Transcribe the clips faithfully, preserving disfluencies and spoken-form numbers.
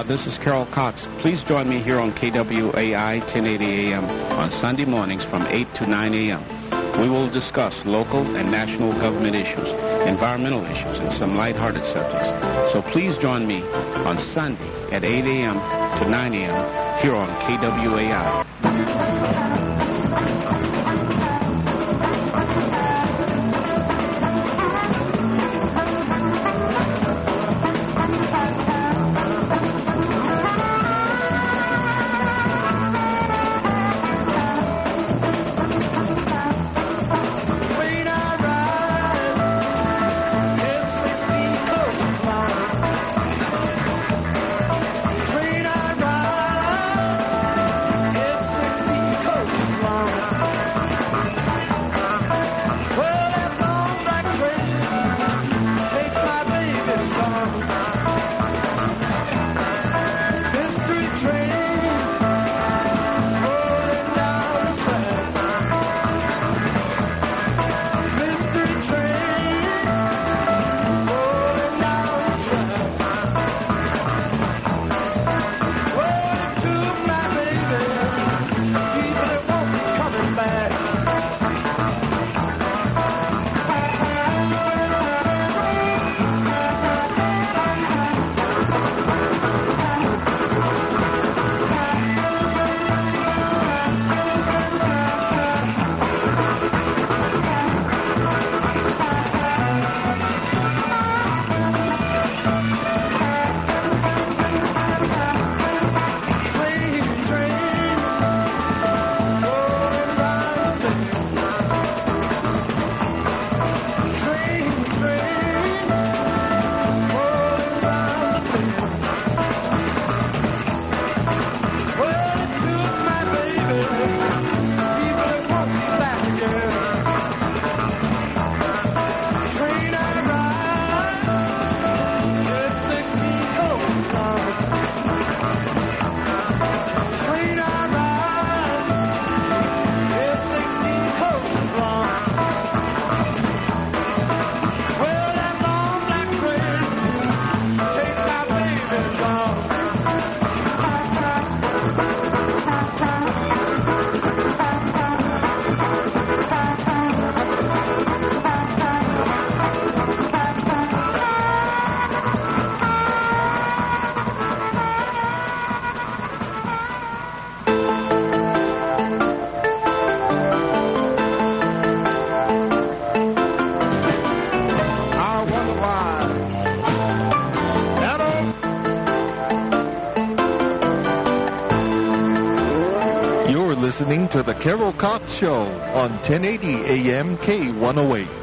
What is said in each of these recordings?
Aloha, this is Carol Cox. Please join me here on K W A I ten eighty A M on Sunday mornings from eight to nine A M We will discuss local and national government issues, environmental issues, and some lighthearted subjects. So please join me on Sunday at eight A M to nine A M here on K W A I. Listening to the Carol Cox Show on ten eighty A M K one oh eight.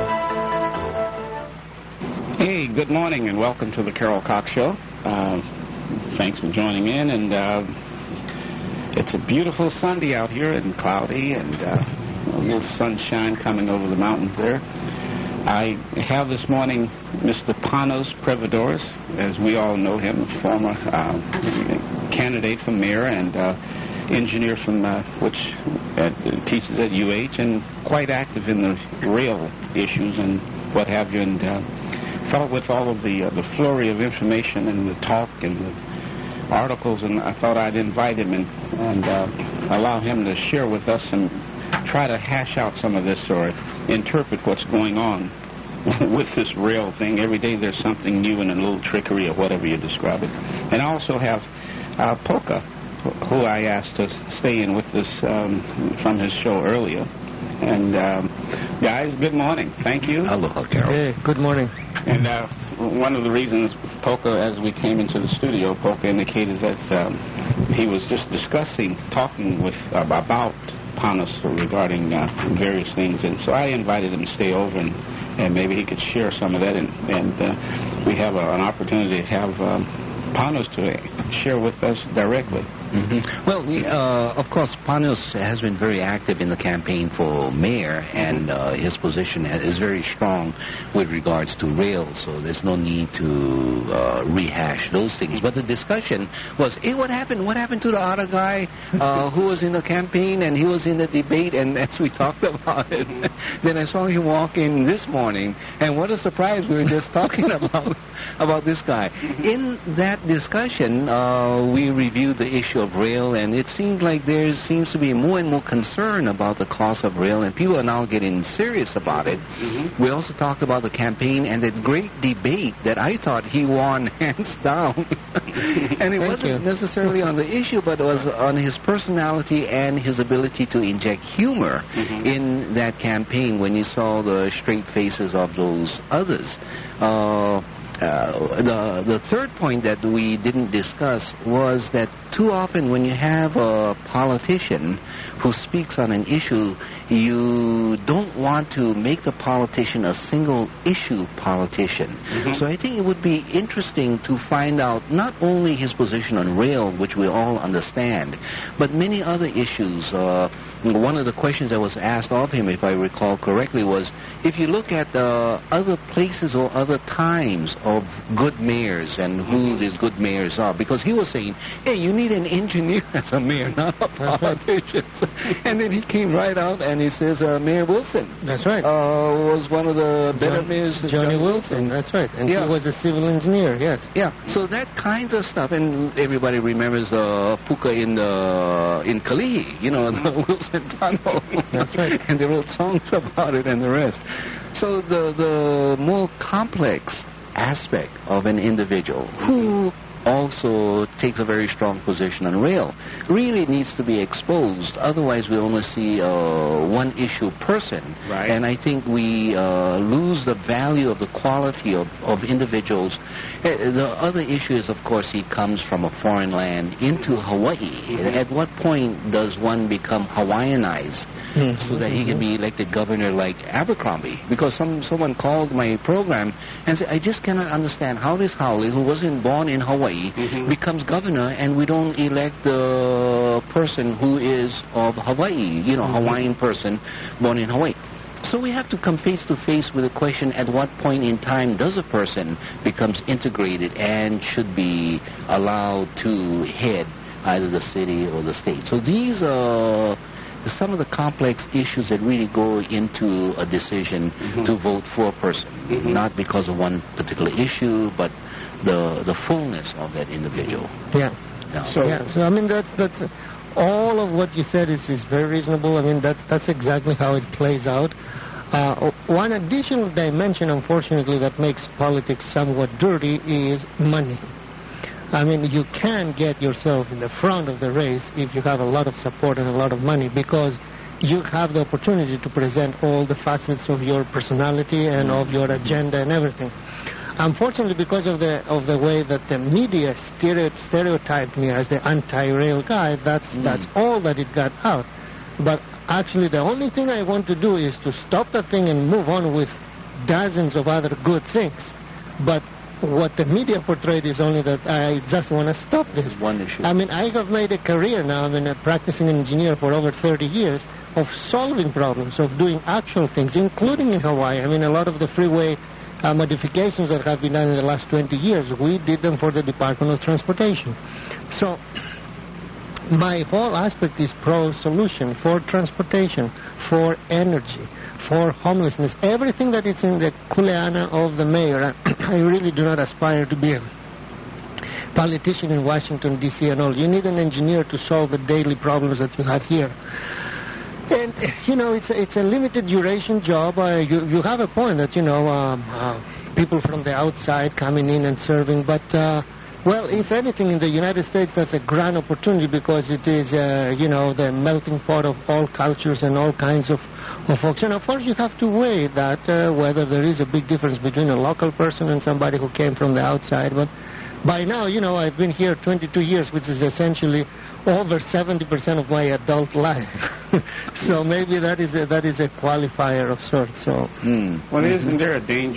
Hey, good morning and welcome to the Carol Cox Show. Uh, thanks for joining in, and uh, it's a beautiful Sunday out here and cloudy, and uh, a little sunshine coming over the mountains there. I have this morning Mister Panos Prevedoras, as we all know him, a former uh, candidate for mayor and uh, engineer from uh, which uh, teaches at U H and quite active in the rail issues and what have you, and uh, felt with all of the uh, the flurry of information and the talk and the articles, and I thought I'd invite him and, and uh, allow him to share with us and try to hash out some of this or interpret what's going on with this rail thing. Every day there's something new and a little trickery or whatever you describe it. And I also have uh, Polka, who I asked to stay in with us um, from his show earlier. And, um, guys, good morning. Thank you. Aloha, Carol. Hey, good morning. And uh, one of the reasons Polka, as we came into the studio, Polka indicated that um, he was just discussing, talking with uh, about Panos regarding uh, various things. And so I invited him to stay over, and, and maybe he could share some of that. And, and uh, we have a, an opportunity to have um, Panos to share with us directly. Mm-hmm. Well, we, uh, of course, Panos has been very active in the campaign for mayor, and uh, his position is very strong with regards to rail, so there's no need to uh, rehash those things. But the discussion was, hey, what happened? What happened to the other guy uh, who was in the campaign and he was in the debate? And as we talked about it, then I saw him walk in this morning, and what a surprise, we were just talking about, about this guy. In that discussion, uh, we reviewed the issue of rail, and it seems like there seems to be more and more concern about the cost of rail, and people are now getting serious about it. Mm-hmm. We also talked about the campaign and that great debate that I thought he won hands down. And it Thank wasn't you. necessarily on the issue, but it was on his personality and his ability to inject humor mm-hmm. in that campaign when you saw the straight faces of those others. Uh, Uh, the, the third point that we didn't discuss was that too often when you have a politician who speaks on an issue, you don't want to make the politician a single-issue politician. Mm-hmm. So I think it would be interesting to find out not only his position on rail, which we all understand, but many other issues. Uh, one of the questions that was asked of him, if I recall correctly, was if you look at uh, other places or other times of good mayors and who these good mayors are, because he was saying, hey, you need an engineer as a mayor, not a politician. And then he came right out and he says, uh, Mayor Wilson. That's right. Uh, was one of the better John, mayors. Johnny, Johnny Wilson. Wilson. That's right. And yeah. he was a civil engineer, yes. Yeah. So that kinds of stuff, and everybody remembers uh, Puka in the in Kalihi, you know, the Wilson Tunnel. That's right. And they wrote songs about it and the rest. So the the more complex aspect of an individual who also takes a very strong position on rail really needs to be exposed. Otherwise, we only see a one-issue person. Right. And I think we uh, lose the value of the quality of, of individuals. Uh, the other issue is, of course, he comes from a foreign land into Hawaii. Mm-hmm. At what point does one become Hawaiianized mm-hmm. so that he can be elected governor like Abercrombie? Because some someone called my program and said, I just cannot understand how this Howley, who wasn't born in Hawaii, Mm-hmm. becomes governor, and we don't elect the person who is of Hawaii, you know, mm-hmm. Hawaiian person born in Hawaii. So we have to come face to face with the question, at what point in time does a person becomes integrated and should be allowed to head either the city or the state? So these are some of the complex issues that really go into a decision mm-hmm. to vote for a person, mm-hmm. not because of one particular issue, but the the fullness of that individual. Yeah. No. So, yeah. So I mean, that's that's all of what you said is is very reasonable. I mean, that's that's exactly how it plays out. Uh, one additional dimension, unfortunately, that makes politics somewhat dirty is money. I mean, you can get yourself in the front of the race if you have a lot of support and a lot of money, because you have the opportunity to present all the facets of your personality and of your agenda and everything. Unfortunately, because of the of the way that the media stereo, stereotyped me as the anti-rail guy, that's mm. that's all that it got out. But actually, the only thing I want to do is to stop that thing and move on with dozens of other good things. But what the media portrayed is only that I just want to stop this. One issue. I mean, I have made a career now. I've been a practicing engineer for over thirty years of solving problems, of doing actual things, including in Hawaii. I mean, a lot of the freeway uh, modifications that have been done in the last twenty years, we did them for the Department of Transportation. So my whole aspect is pro-solution for transportation, for energy, for homelessness, everything that is in the kuleana of the mayor. I really do not aspire to be a politician in Washington, D C and all. You need an engineer to solve the daily problems that you have here. And, you know, it's a, it's a limited duration job. Uh, you, you have a point that, you know, um, uh, people from the outside coming in and serving, but... Uh, Well, if anything, in the United States, that's a grand opportunity because it is, uh, you know, the melting pot of all cultures and all kinds of, of folks. And, of course, you have to weigh that, uh, whether there is a big difference between a local person and somebody who came from the outside. But by now, you know, I've been here twenty-two years, which is essentially over seventy percent of my adult life. So maybe that is a, that is a qualifier of sorts. So. Mm. Well, mm-hmm. isn't there a danger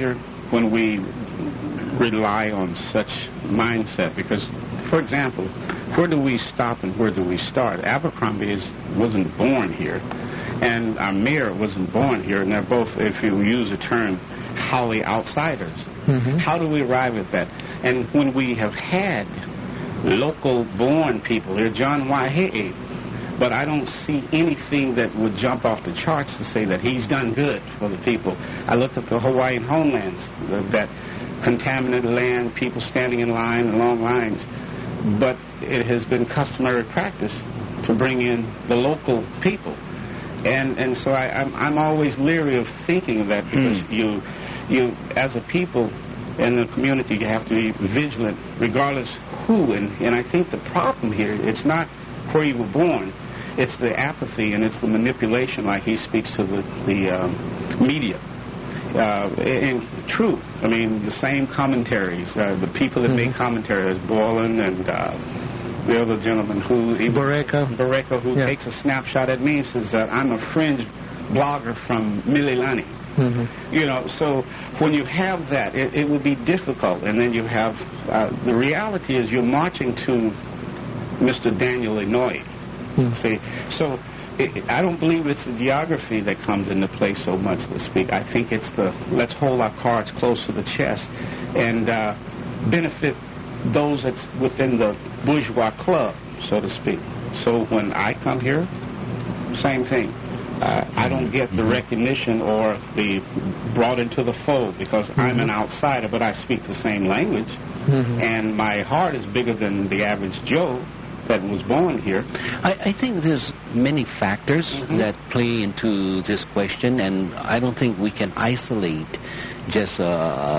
when we rely on such mindset, because, for example, where do we stop and where do we start? Abercrombie is, wasn't born here, and our mayor wasn't born here, and they're both, if you use the term, wholly outsiders. Mm-hmm. How do we arrive at that? And when we have had local-born people here, John Waihee, but I don't see anything that would jump off the charts to say that he's done good for the people. I looked at the Hawaiian homelands, that contaminated land, people standing in line in long lines, but it has been customary practice to bring in the local people. And and so I, I'm, I'm always leery of thinking of that, because mm. you, you, as a people in the community, you have to be vigilant regardless who. And, and I think the problem here, it's not where you were born, it's the apathy and it's the manipulation, like he speaks to the, the um, media. Uh, and true, I mean, the same commentaries, uh, the people that mm-hmm. make commentaries, Borland and uh, the other gentleman who... Bareka. Bareka, who yeah. takes a snapshot at me and says that I'm a fringe blogger from Mililani. Mm-hmm. You know, so when you have that, it, it would be difficult. And then you have, uh, the reality is you're marching to Mister Daniel Inouye. Mm-hmm. See, so... I don't believe it's the geography that comes into play so much, to speak. I think it's the let's hold our cards close to the chest and uh, benefit those that's within the bourgeois club, so to speak. So when I come here, same thing. Uh, I don't get the recognition or the brought into the fold because mm-hmm. I'm an outsider, but I speak the same language, mm-hmm. and my heart is bigger than the average Joe that was born here. I, I think there's many factors mm-hmm. that play into this question, and I don't think we can isolate just a,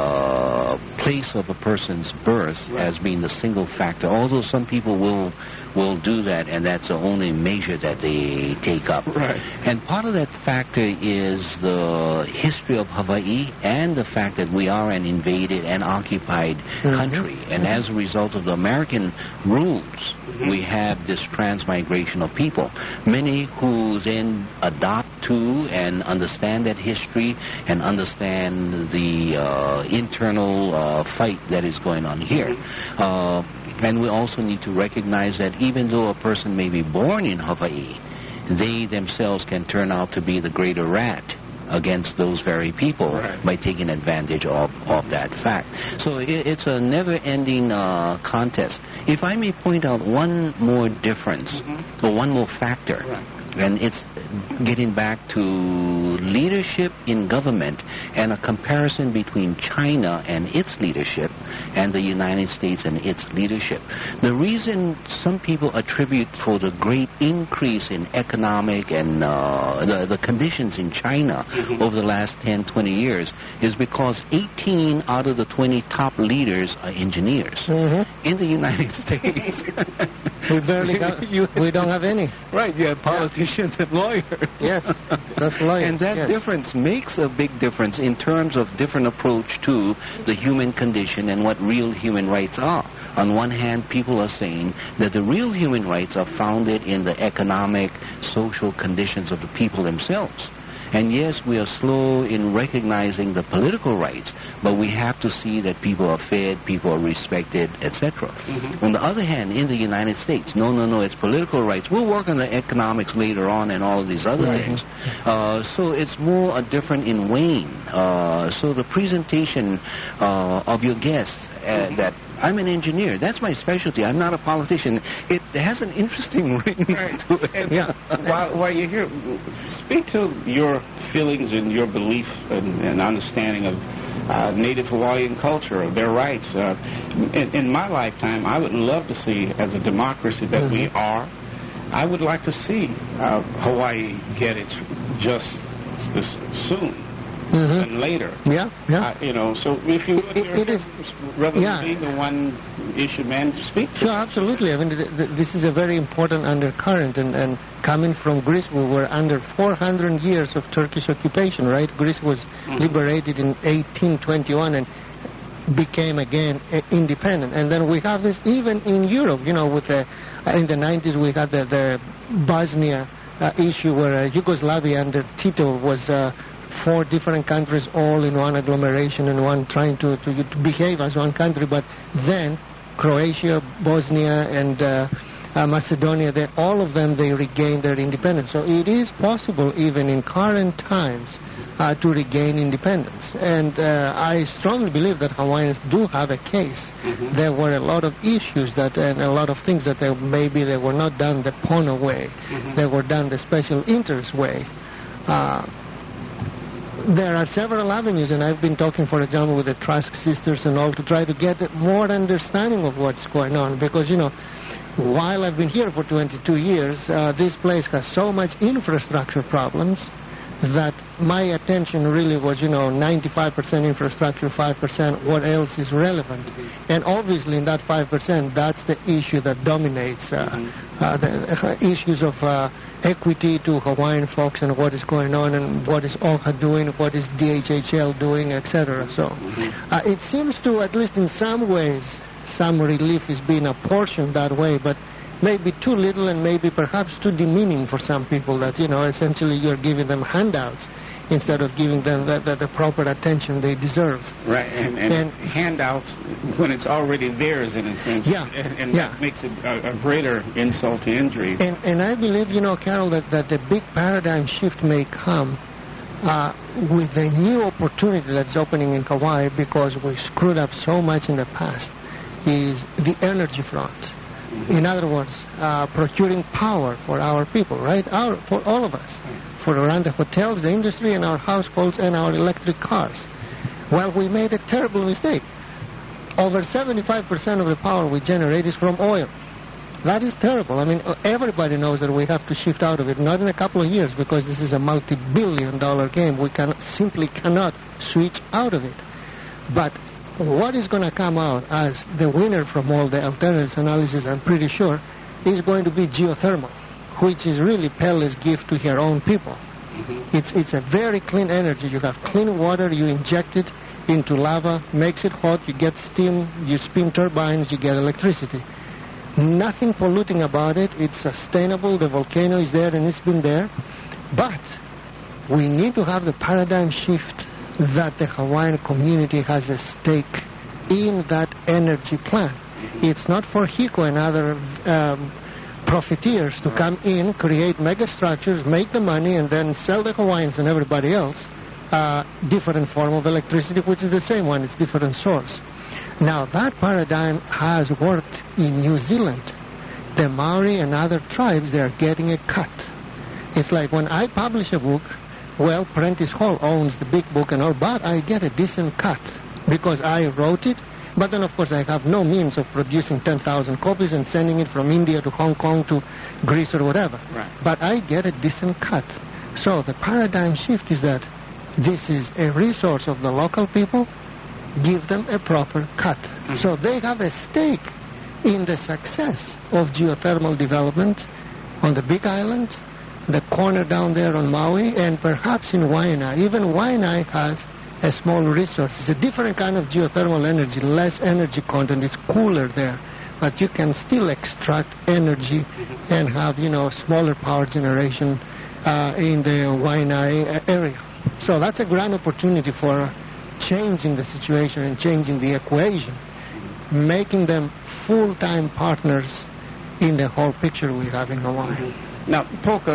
a place of a person's birth right. as being the single factor, although some people will will do that, and that's the only measure that they take up. Right. And part of that factor is the history of Hawaii and the fact that we are an invaded and occupied mm-hmm. country, and mm-hmm. as a result of the American rules, mm-hmm. we have this transmigration of people, many who then adopt to and understand that history and understand the uh, internal uh, fight that is going on here. Uh, and we also need to recognize that even though a person may be born in Hawaii, they themselves can turn out to be the greater rat against those very people right. by taking advantage of, of that fact. So it, it's a never-ending uh, contest. If I may point out one more difference, mm-hmm. or one more factor, right. and it's getting back to leadership in government and a comparison between China and its leadership and the United States and its leadership. The reason some people attribute for the great increase in economic and uh, the, the conditions in China mm-hmm. over the last ten, twenty years is because eighteen out of the twenty top leaders are engineers. Mm-hmm. In the United States, we barely got, you, we don't have any. Right, you have politicians yeah. and lawyers. Yes, just lawyers. And that yes. difference makes a big difference in terms of different approach to the human condition and what real human rights are. On one hand, people are saying that the real human rights are founded in the economic, social conditions of the people themselves. And yes, we are slow in recognizing the political rights, but we have to see that people are fed, people are respected, et cetera. Mm-hmm. On the other hand, in the United States, no, no, no, it's political rights. We'll work on the economics later on and all of these other right. things. Uh, so it's more a different in weighing. Uh, so the presentation uh, of your guests uh, mm-hmm. that I'm an engineer. That's my specialty. I'm not a politician. It has an interesting ring right. to it. Yeah. while, while you're here, speak to your feelings and your belief and, and understanding of uh, Native Hawaiian culture, of their rights. Uh, in, in my lifetime, I would love to see, as a democracy that mm-hmm. we are, I would like to see uh, Hawaii get its just this soon. Mm-hmm. And later. Yeah, yeah. Uh, you know, so if you would, it, it is, rather yeah. than being the one issue man to speak to. Sure, absolutely. I mean, th th this is a very important undercurrent, and, and coming from Greece, we were under four hundred years of Turkish occupation, right? Greece was mm-hmm. liberated in eighteen twenty-one and became again uh, independent. And then we have this even in Europe, you know, with the, uh, in the nineties we had the, the Bosnia uh, issue where uh, Yugoslavia under Tito was uh, four different countries all in one agglomeration and one trying to, to, to behave as one country, but then Croatia, Bosnia, and uh, uh, Macedonia, they, all of them, they regained their independence. So it is possible, even in current times, uh, to regain independence. And uh, I strongly believe that Hawaiians do have a case. Mm-hmm. There were a lot of issues that, and a lot of things that they, maybe they were not done the Pono way. Mm-hmm. They were done the special interest way. Uh, There are several avenues, and I've been talking, for example, with the Trask sisters and all to try to get more understanding of what's going on. Because, you know, while I've been here for twenty-two years, uh, this place has so much infrastructure problems that my attention really was, you know, ninety-five percent infrastructure, five percent what else is relevant. And obviously in that five percent, that's the issue that dominates uh, mm-hmm. uh, the uh, issues of uh, equity to Hawaiian folks and what is going on and what is O H A doing, what is D H H L doing, et cetera. So uh, it seems to, at least in some ways, some relief is being apportioned that way, but maybe too little and maybe perhaps too demeaning for some people that, you know, essentially you're giving them handouts instead of giving them the, the, the proper attention they deserve. Right, and, and, and handouts when it's already theirs in a sense. Yeah, and, and yeah. that makes it a, a greater insult to injury. And, and I believe, you know, Carol, that, that the big paradigm shift may come uh, with the new opportunity that's opening in Kauai because we screwed up so much in the past, is the energy front. In other words, uh, procuring power for our people, right? Our, for all of us, for around the hotels, the industry, and our households, and our electric cars. Well, we made a terrible mistake. Over seventy-five percent of the power we generate is from oil. That is terrible. I mean, everybody knows that we have to shift out of it, not in a couple of years, because this is a multi-billion dollar game. We can, simply cannot switch out of it. But what is going to come out as the winner from all the alternatives analysis, I'm pretty sure, is going to be geothermal, which is really Pele's gift to her own people. Mm-hmm. It's, it's a very clean energy. You have clean water, you inject it into lava, makes it hot, you get steam, you spin turbines, you get electricity. Nothing polluting about it. It's sustainable. The volcano is there and it's been there. But we need to have the paradigm shift that the Hawaiian community has a stake in that energy plan. It's not for HECO and other um, profiteers to come in, create mega structures, make the money, and then sell the Hawaiians and everybody else uh, different form of electricity, which is the same one, it's different source. Now, that paradigm has worked in New Zealand. The Maori and other tribes, they are getting a cut. It's like when I publish a book, well, Prentice Hall owns the big book and all, but I get a decent cut because I wrote it. But then, of course, I have no means of producing ten thousand copies and sending it from India to Hong Kong to Greece or whatever. Right. But I get a decent cut. So the paradigm shift is that this is a resource of the local people. Give them a proper cut. Mm-hmm. So they have a stake in the success of geothermal development on the Big Island, the corner down there on Maui, and perhaps in Waianae. Even Waianae has a small resource. It's a different kind of geothermal energy, less energy content. It's cooler there. But you can still extract energy and have, you know, smaller power generation uh, in the Waianae area. So that's a grand opportunity for changing the situation and changing the equation, making them full-time partners in the whole picture we have in Hawaii. Now, Polka,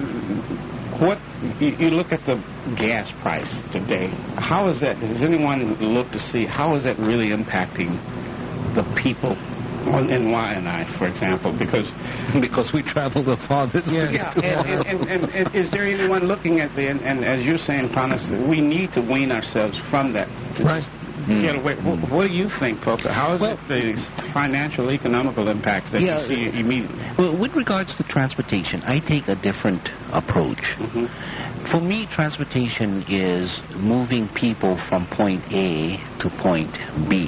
what you, you look at the gas price today. How is that? Has anyone looked to see how is that really impacting the people on, in Waianae, for example? Because because we travel the farthest yeah, to get yeah, to and, and, and, and is there anyone looking at the and, and as you're saying, Panas, we need to wean ourselves from that to right. Mm. Get away. What, what do you think, Polka? How is well, it the financial, economical impacts that yeah, you see immediately? Well, with regards to transportation, I take a different approach. Mm-hmm. For me, transportation is moving people from point A to point B.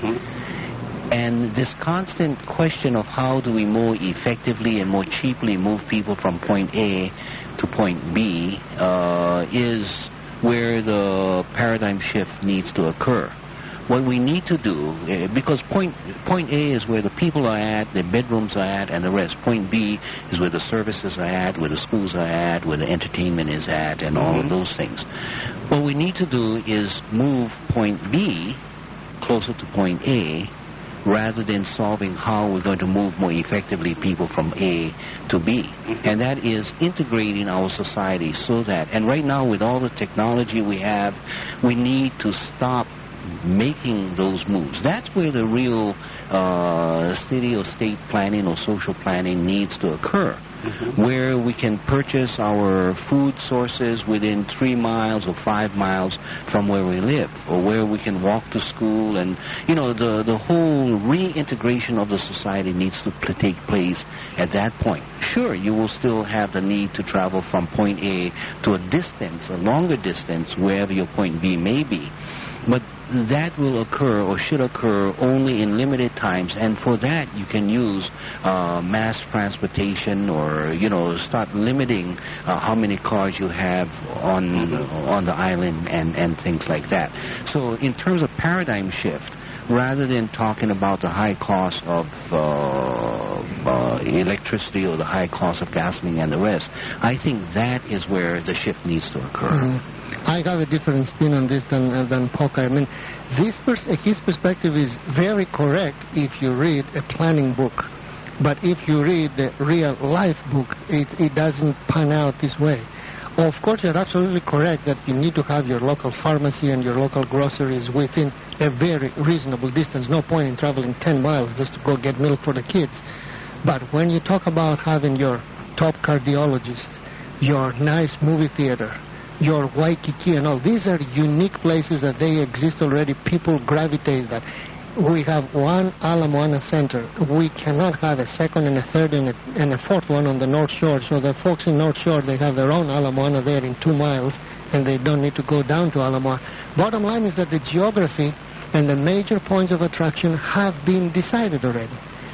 Mm-hmm. And this constant question of how do we more effectively and more cheaply move people from point A to point B uh, is where the paradigm shift needs to occur. what we need to do, uh, because point point A is where the people are at, the bedrooms are at, and the rest. Point B is where the services are at, where the schools are at, where the entertainment is at, and all of those things. What we need to do is move point B closer to point A, rather than solving how we're going to move more effectively people from A to B. Mm-hmm. And that is integrating our society so that, and right now with all the technology we have, we need to stop making those moves. That's where the real uh, city or state planning or social planning needs to occur. Mm-hmm. Where we can purchase our food sources within three miles or five miles from where we live, or where we can walk to school, and you know the the whole reintegration of the society needs to pl- take place at that point. Sure, you will still have the need to travel from point A to a distance, a longer distance, wherever your point B may be, but that will occur or should occur only in limited times, and for that you can use uh, mass transportation, or you know start limiting uh, how many cars you have on mm-hmm. on the island, and, and things like that. So in terms of paradigm shift, rather than talking about the high cost of uh, uh, electricity or the high cost of gasoline and the rest, I think that is where the shift needs to occur. Mm-hmm. I have a different spin on this than uh, than Poca. I mean, this pers- his perspective is very correct if you read a planning book, but if you read the real life book, it, it doesn't pan out this way. Of course, you're absolutely correct that you need to have your local pharmacy and your local groceries within a very reasonable distance. No point in traveling ten miles just to go get milk for the kids. But when you talk about having your top cardiologist, your nice movie theater, your Waikiki and all, these are unique places that they exist already. People gravitate that. We have one Ala Moana Center. We cannot have a second and a third and a, and a fourth one on the North Shore. So the folks in North Shore, they have their own Ala Moana there in two miles, and they don't need to go down to Ala Moana. Bottom line is that the geography and the major points of attraction have been decided already.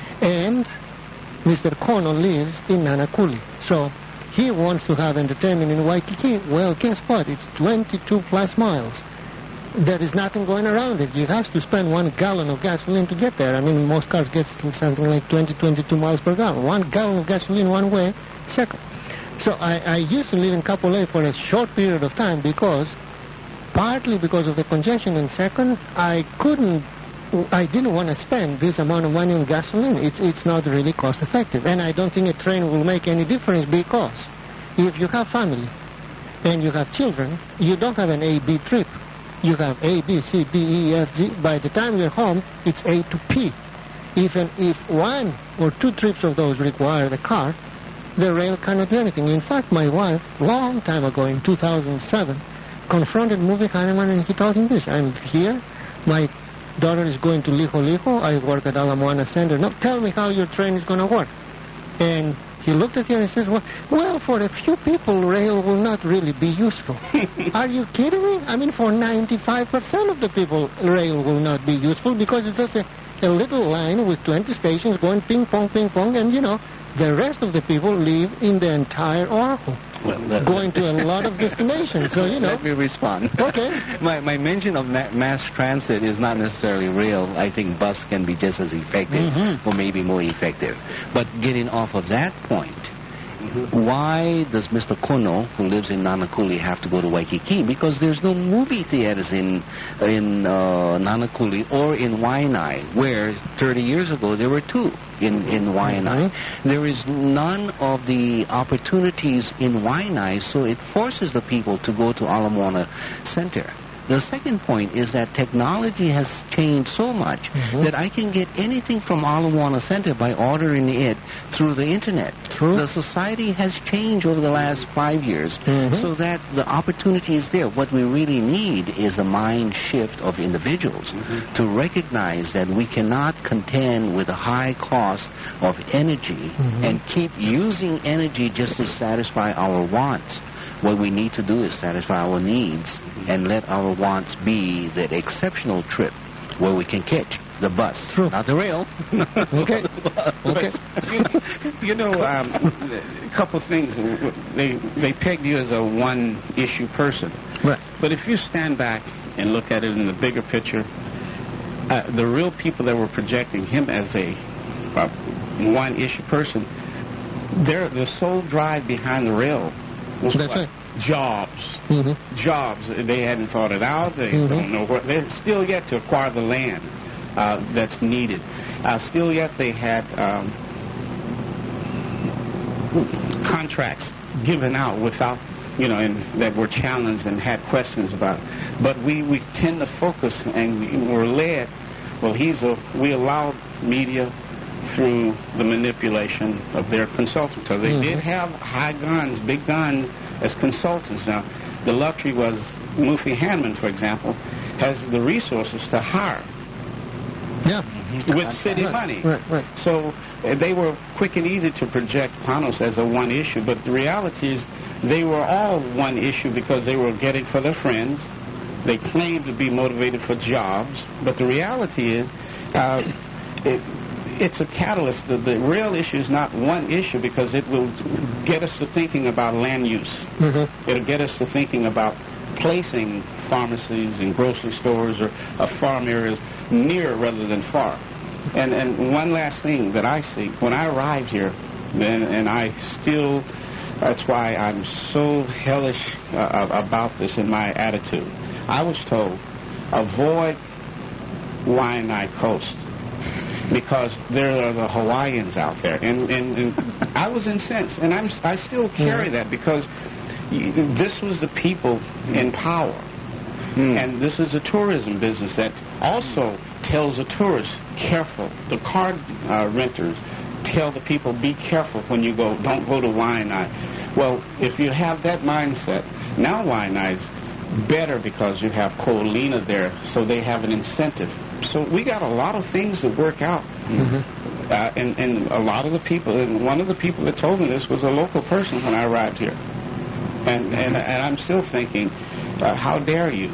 And Mister Kono lives in Nanakuli. So he wants to have entertainment in Waikiki. Well, guess what? It's twenty-two plus miles. There is nothing going around it. You have to spend one gallon of gasoline to get there. I mean, most cars get something like twenty, twenty-two miles per gallon. One gallon of gasoline one way, second. So I, I used to live in Kapolei for a short period of time because, partly because of the congestion, and second, I couldn't, I didn't want to spend this amount of money on gasoline. It's, it's not really cost effective. And I don't think a train will make any difference, because if you have family and you have children, you don't have an A B trip. You have A, B, C, D, E, F, G. By the time you're home, it's A to P. Even if one or two trips of those require the car, the rail cannot do anything. In fact, my wife, long time ago, in two thousand seven, confronted Movie Kahneman, and he told him this: I'm here, my daughter is going to Liho Liho, I work at Ala Moana Center. Now tell me how your train is going to work. And he looked at her and says, well, well, for a few people, rail will not really be useful. Are you kidding me? I mean, for ninety-five percent of the people, rail will not be useful, because it's just a, a little line with twenty stations going ping pong, ping pong, and, you know, the rest of the people live in the entire Oahu, well, that, going to a lot of destinations. So, you know. Let me respond. Okay. my, my mention of ma- mass transit is not necessarily real. I think bus can be just as effective, mm-hmm. or maybe more effective. But getting off of that point, mm-hmm. why does Mister Kono, who lives in Nanakuli, have to go to Waikiki? Because there's no movie theaters in in uh, Nanakuli or in Waianae, where thirty years ago there were two in, in Waianae. Mm-hmm. There is none of the opportunities in Waianae, so it forces the people to go to Ala Moana Center. The second point is that technology has changed so much mm-hmm. that I can get anything from Ala Moana Center by ordering it through the internet. True. The society has changed over the last five years, mm-hmm. so that the opportunity is there. What we really need is a mind shift of individuals mm-hmm. to recognize that we cannot contend with the high cost of energy mm-hmm. and keep using energy just to satisfy our wants. What we need to do is satisfy our needs and let our wants be that exceptional trip where we can catch the bus, True. not the rail. Okay. Okay. You know, um, a couple things. They they peg you as a one-issue person. Right. But if you stand back and look at it in the bigger picture, uh, the real people that were projecting him as a uh, one-issue person, their the sole drive behind the rail was That's what? right. Jobs. Mhm. Jobs. They hadn't thought it out. They Mhm. don't know what. They're still yet to acquire the land uh, that's needed. Uh, still yet they had um, contracts given out without, you know, and that were challenged and had questions about. But we, we tend to focus and we we're led. Well, he's a. We allowed media through the manipulation of their consultants. So they Mhm. did have high guns, big guns as consultants. Now, the luxury was Mufi Hanman, for example, has the resources to hire Yeah. with city Right, money. right, right. So uh, they were quick and easy to project Panos as a one issue, but the reality is they were all one issue because they were getting for their friends. They claimed to be motivated for jobs, but the reality is uh, it, it's a catalyst. The, the real issue is not one issue because it will get us to thinking about land use. Mhm. It'll get us to thinking about placing pharmacies and grocery stores or uh, farm areas near rather than far. And and one last thing that I see, when I arrived here, and, and I still, that's why I'm so hellish uh, about this in my attitude. I was told, avoid Waianae Coast because there are the Hawaiians out there. And, and, and I was incensed, and I'm, I still carry that because this was the people in power. Mm. And this is a tourism business that also tells the tourists, careful. The car uh, renters tell the people, be careful when you go, don't go to Waianae. Well, if you have that mindset, now Waianae's better because you have Ko'olina there, so they have an incentive. So we got a lot of things to work out. Mm-hmm. uh, and, and a lot of the people, and one of the people that told me this was a local person when I arrived here. And, and, and I'm still thinking, uh, how dare you?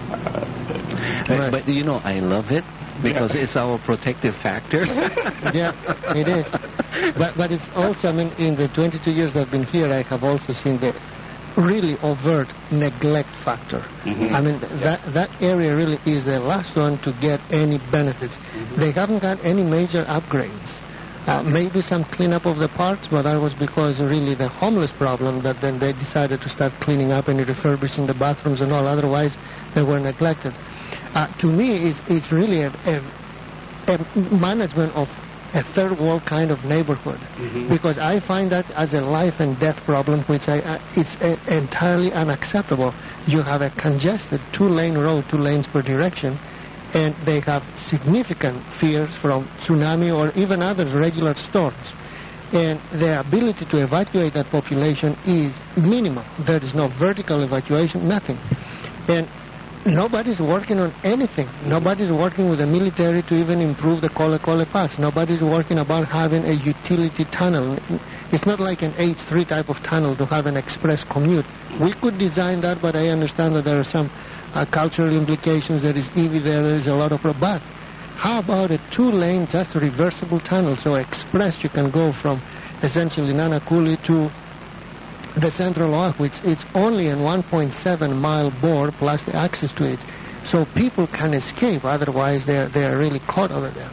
Uh, Right. But, you know, I love it because Yeah. it's our protective factor. Yeah, it is. But, but it's also, I mean, in the twenty-two years I've been here, I have also seen the really overt neglect factor. Mhm. I mean, th- that, that area really is the last one to get any benefits. Mm-hmm. They haven't got any major upgrades. Uh, maybe some cleanup of the parks, but that was because really the homeless problem that then they decided to start cleaning up and refurbishing the bathrooms and all. Otherwise, they were neglected. Uh, to me, it's, it's really a, a, a management of a third world kind of neighborhood. Mhm. Because I find that as a life and death problem, which I, uh, it's uh, entirely unacceptable. You have a congested two-lane road, two lanes per direction, and they have significant fears from tsunami or even other regular storms. And the ability to evacuate that population is minimal. There is no vertical evacuation, nothing. And nobody's working on anything. Nobody's working with the military to even improve the Kole Kole Pass. Nobody's working about having a utility tunnel. It's not like an H three type of tunnel to have an express commute. We could design that, but I understand that there are some uh, cultural implications. There is E V there, there is a lot of... But how about a two-lane, just reversible tunnel? So express, you can go from essentially Nanakuli to the Central Oahu, which it's only a one point seven mile bore plus the access to it. So people can escape, otherwise they're, they're really caught over there.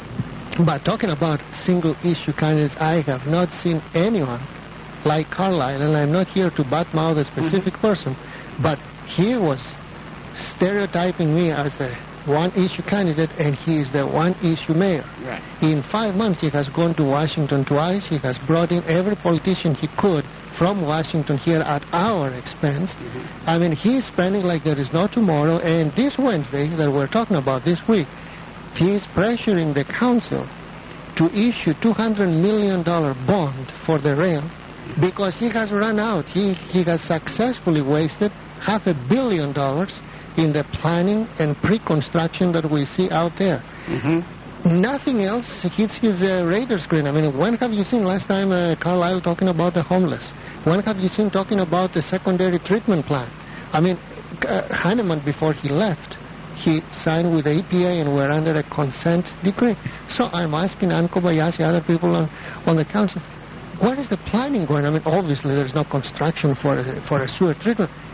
But talking about single-issue candidates, I have not seen anyone like Carlisle, and I'm not here to badmouth a specific mm-hmm. person, but he was stereotyping me as a one-issue candidate, and he is the one-issue mayor. Right. In five months, he has gone to Washington twice. He has brought in every politician he could from Washington here at our expense. Mm-hmm. I mean, he's spending like there is no tomorrow, and this Wednesday that we're talking about this week, he's pressuring the council to issue two hundred million dollars bond for the rail because he has run out. He, he has successfully wasted half a billion dollars in the planning and pre-construction that we see out there. Mm-hmm. Nothing else hits his uh, radar screen. I mean, when have you seen last time uh, Carlisle talking about the homeless? When have you seen talking about the secondary treatment plan? I mean, uh, Hanneman, before he left, he signed with the E P A and we're under a consent decree. So I'm asking Ann Kobayashi, other people on, on the council, where is the planning going? I mean, obviously there's no construction for a, for a sewer treatment.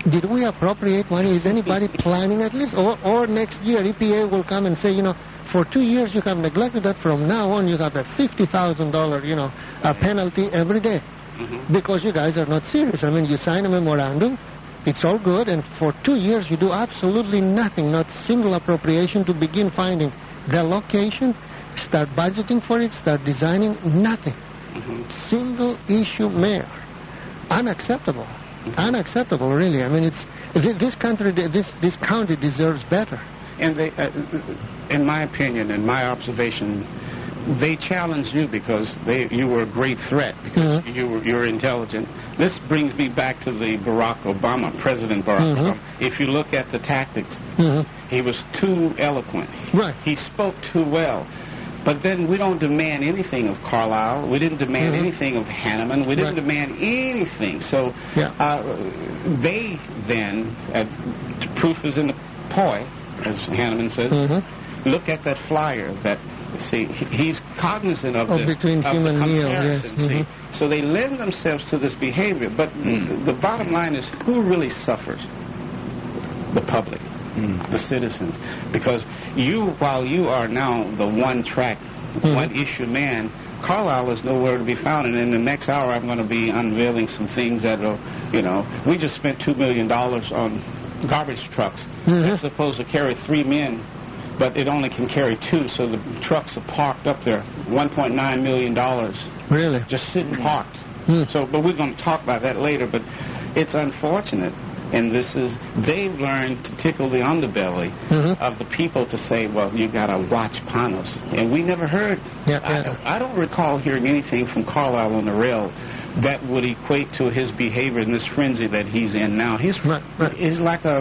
did we appropriate money? Is anybody planning at least? Or, or next year, E P A will come and say, you know, for two years you have neglected that. From now on, you have a fifty thousand dollars, you know, a penalty every day. Mm-hmm. Because you guys are not serious. I mean, you sign a memorandum, it's all good, and for two years you do absolutely nothing, not single appropriation to begin finding the location, start budgeting for it, start designing, nothing. Mm-hmm. Single issue mayor. Unacceptable. Mm-hmm. Unacceptable, really. I mean, it's this country, this this county deserves better. And they, uh, in my opinion, in my observation, they challenged you because they you were a great threat because mm-hmm. you were you're intelligent. This brings me back to the Barack Obama, President Barack mm-hmm. Obama. If you look at the tactics, mm-hmm. he was too eloquent. Right. He spoke too well. But then we don't demand anything of Carlisle. We didn't demand mm-hmm. anything of Hanneman. We didn't right. demand anything. So yeah. uh, they then, uh, proof is in the poi, as Hanneman says, mm-hmm. look at that flyer. That see, he's cognizant of, oh, the, between of him the and comparison. Neil, yes. See, mm-hmm. so they lend themselves to this behavior. But mm. the bottom line is, who really suffers? The public. Mm. The citizens. Because you, while you are now the one-track, mm-hmm. one-issue man, Carlisle is nowhere to be found. And in the next hour, I'm going to be unveiling some things that will, you know, we just spent two million dollars on garbage trucks. Mm-hmm. That's supposed to carry three men, but it only can carry two, so the trucks are parked up there. one point nine million dollars. Really? Just sitting parked. Mm. So, but we're going to talk about that later. But it's unfortunate. And this is, they've learned to tickle the underbelly mm-hmm. of the people to say, well, you got to watch Panos. And we never heard, yeah, yeah. I, I don't recall hearing anything from Carlisle on the rail that would equate to his behavior in this frenzy that he's in now. He's, right, right. he's like a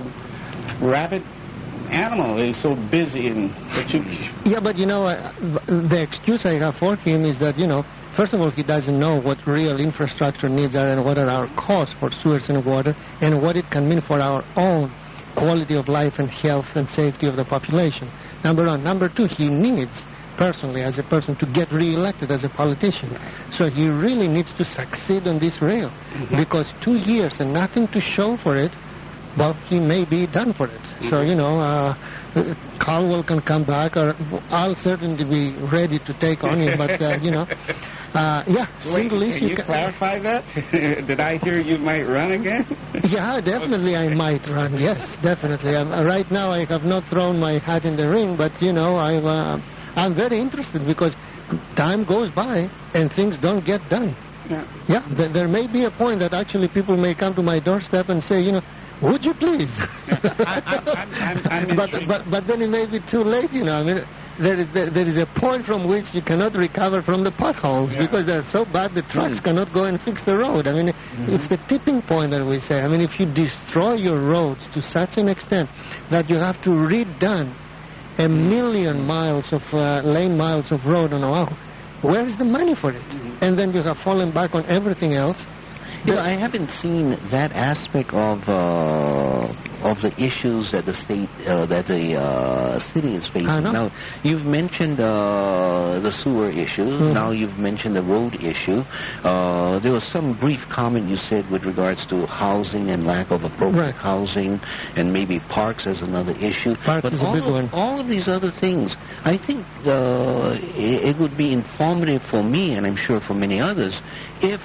rabid animal. He's so busy. And but you, yeah, but you know, uh, the excuse I have for him is that, you know, first of all, he doesn't know what real infrastructure needs are and what are our costs for sewers and water and what it can mean for our own quality of life and health and safety of the population. Number one. Number two, he needs, personally, as a person, to get re-elected as a politician. So he really needs to succeed on this rail mm-hmm. because two years and nothing to show for it, well, he may be done for it. Mm-hmm. So, you know, uh, Caldwell can come back, or I'll certainly be ready to take on him, but, uh, you know, uh, yeah, single Wait, issue. Can you clarify that? Did I hear you might run again? Yeah, definitely I might run, yes, definitely. I'm, uh, right now I have not thrown my hat in the ring, but, you know, I'm, uh, I'm very interested because time goes by and things don't get done. Yeah, yeah th- there may be a point that actually people may come to my doorstep and say, you know, would you please? I, I'm, I'm, I'm but, but but then it may be too late, you know. I mean, there is there, there is a point from which you cannot recover from the potholes yeah. because they're so bad the trucks mm. cannot go and fix the road. I mean, mm-hmm. it's the tipping point that we say. I mean, if you destroy your roads to such an extent that you have to redone a million miles of uh, lane miles of road on Oahu, where is the money for it? Mm-hmm. And then you have fallen back on everything else. You know, I haven't seen that aspect of uh, of the issues that the state, uh, that the uh, city is facing. Now, you've mentioned uh, the sewer issue. Mm-hmm. Now you've mentioned the road issue. Uh, there was some brief comment you said with regards to housing and lack of appropriate right. housing, and maybe parks as another issue. Parks but is all a big of, one. all of these other things, I think uh, it, it would be informative for me, and I'm sure for many others, if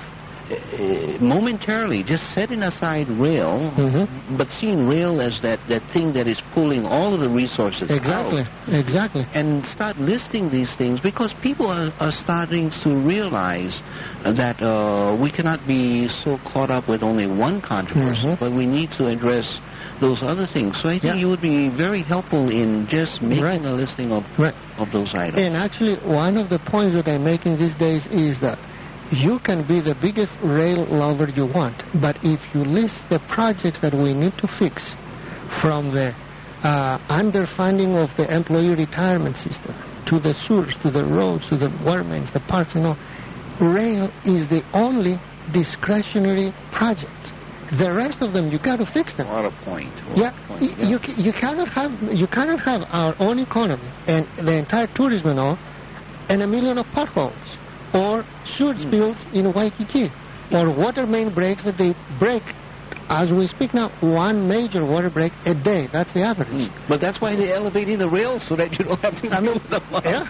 Uh, momentarily just setting aside rail, mm-hmm. but seeing rail as that, that thing that is pulling all of the resources exactly, out. Exactly. And start listing these things because people are, are starting to realize that uh, we cannot be so caught up with only one controversy, mm-hmm. but we need to address those other things. So I think yeah. you would be very helpful in just making right. a listing of, right. of those items. And actually, one of the points that I'm making these days is that you can be the biggest rail lover you want, but if you list the projects that we need to fix, from the uh, underfunding of the employee retirement system, to the sewers, to the roads, to the water mains, the parks and all, rail is the only discretionary project. The rest of them, you got to fix them. What a point. What yeah, a point. yeah. You, you cannot have you cannot have our own economy and the entire tourism and all, and a million of potholes, or sewer spills mm. in Waikiki, or water main breaks that they break as we speak now, one major water break a day. That's the average. Mm. But that's why they're elevating the rails so that you don't have to I mean, move them up. yeah.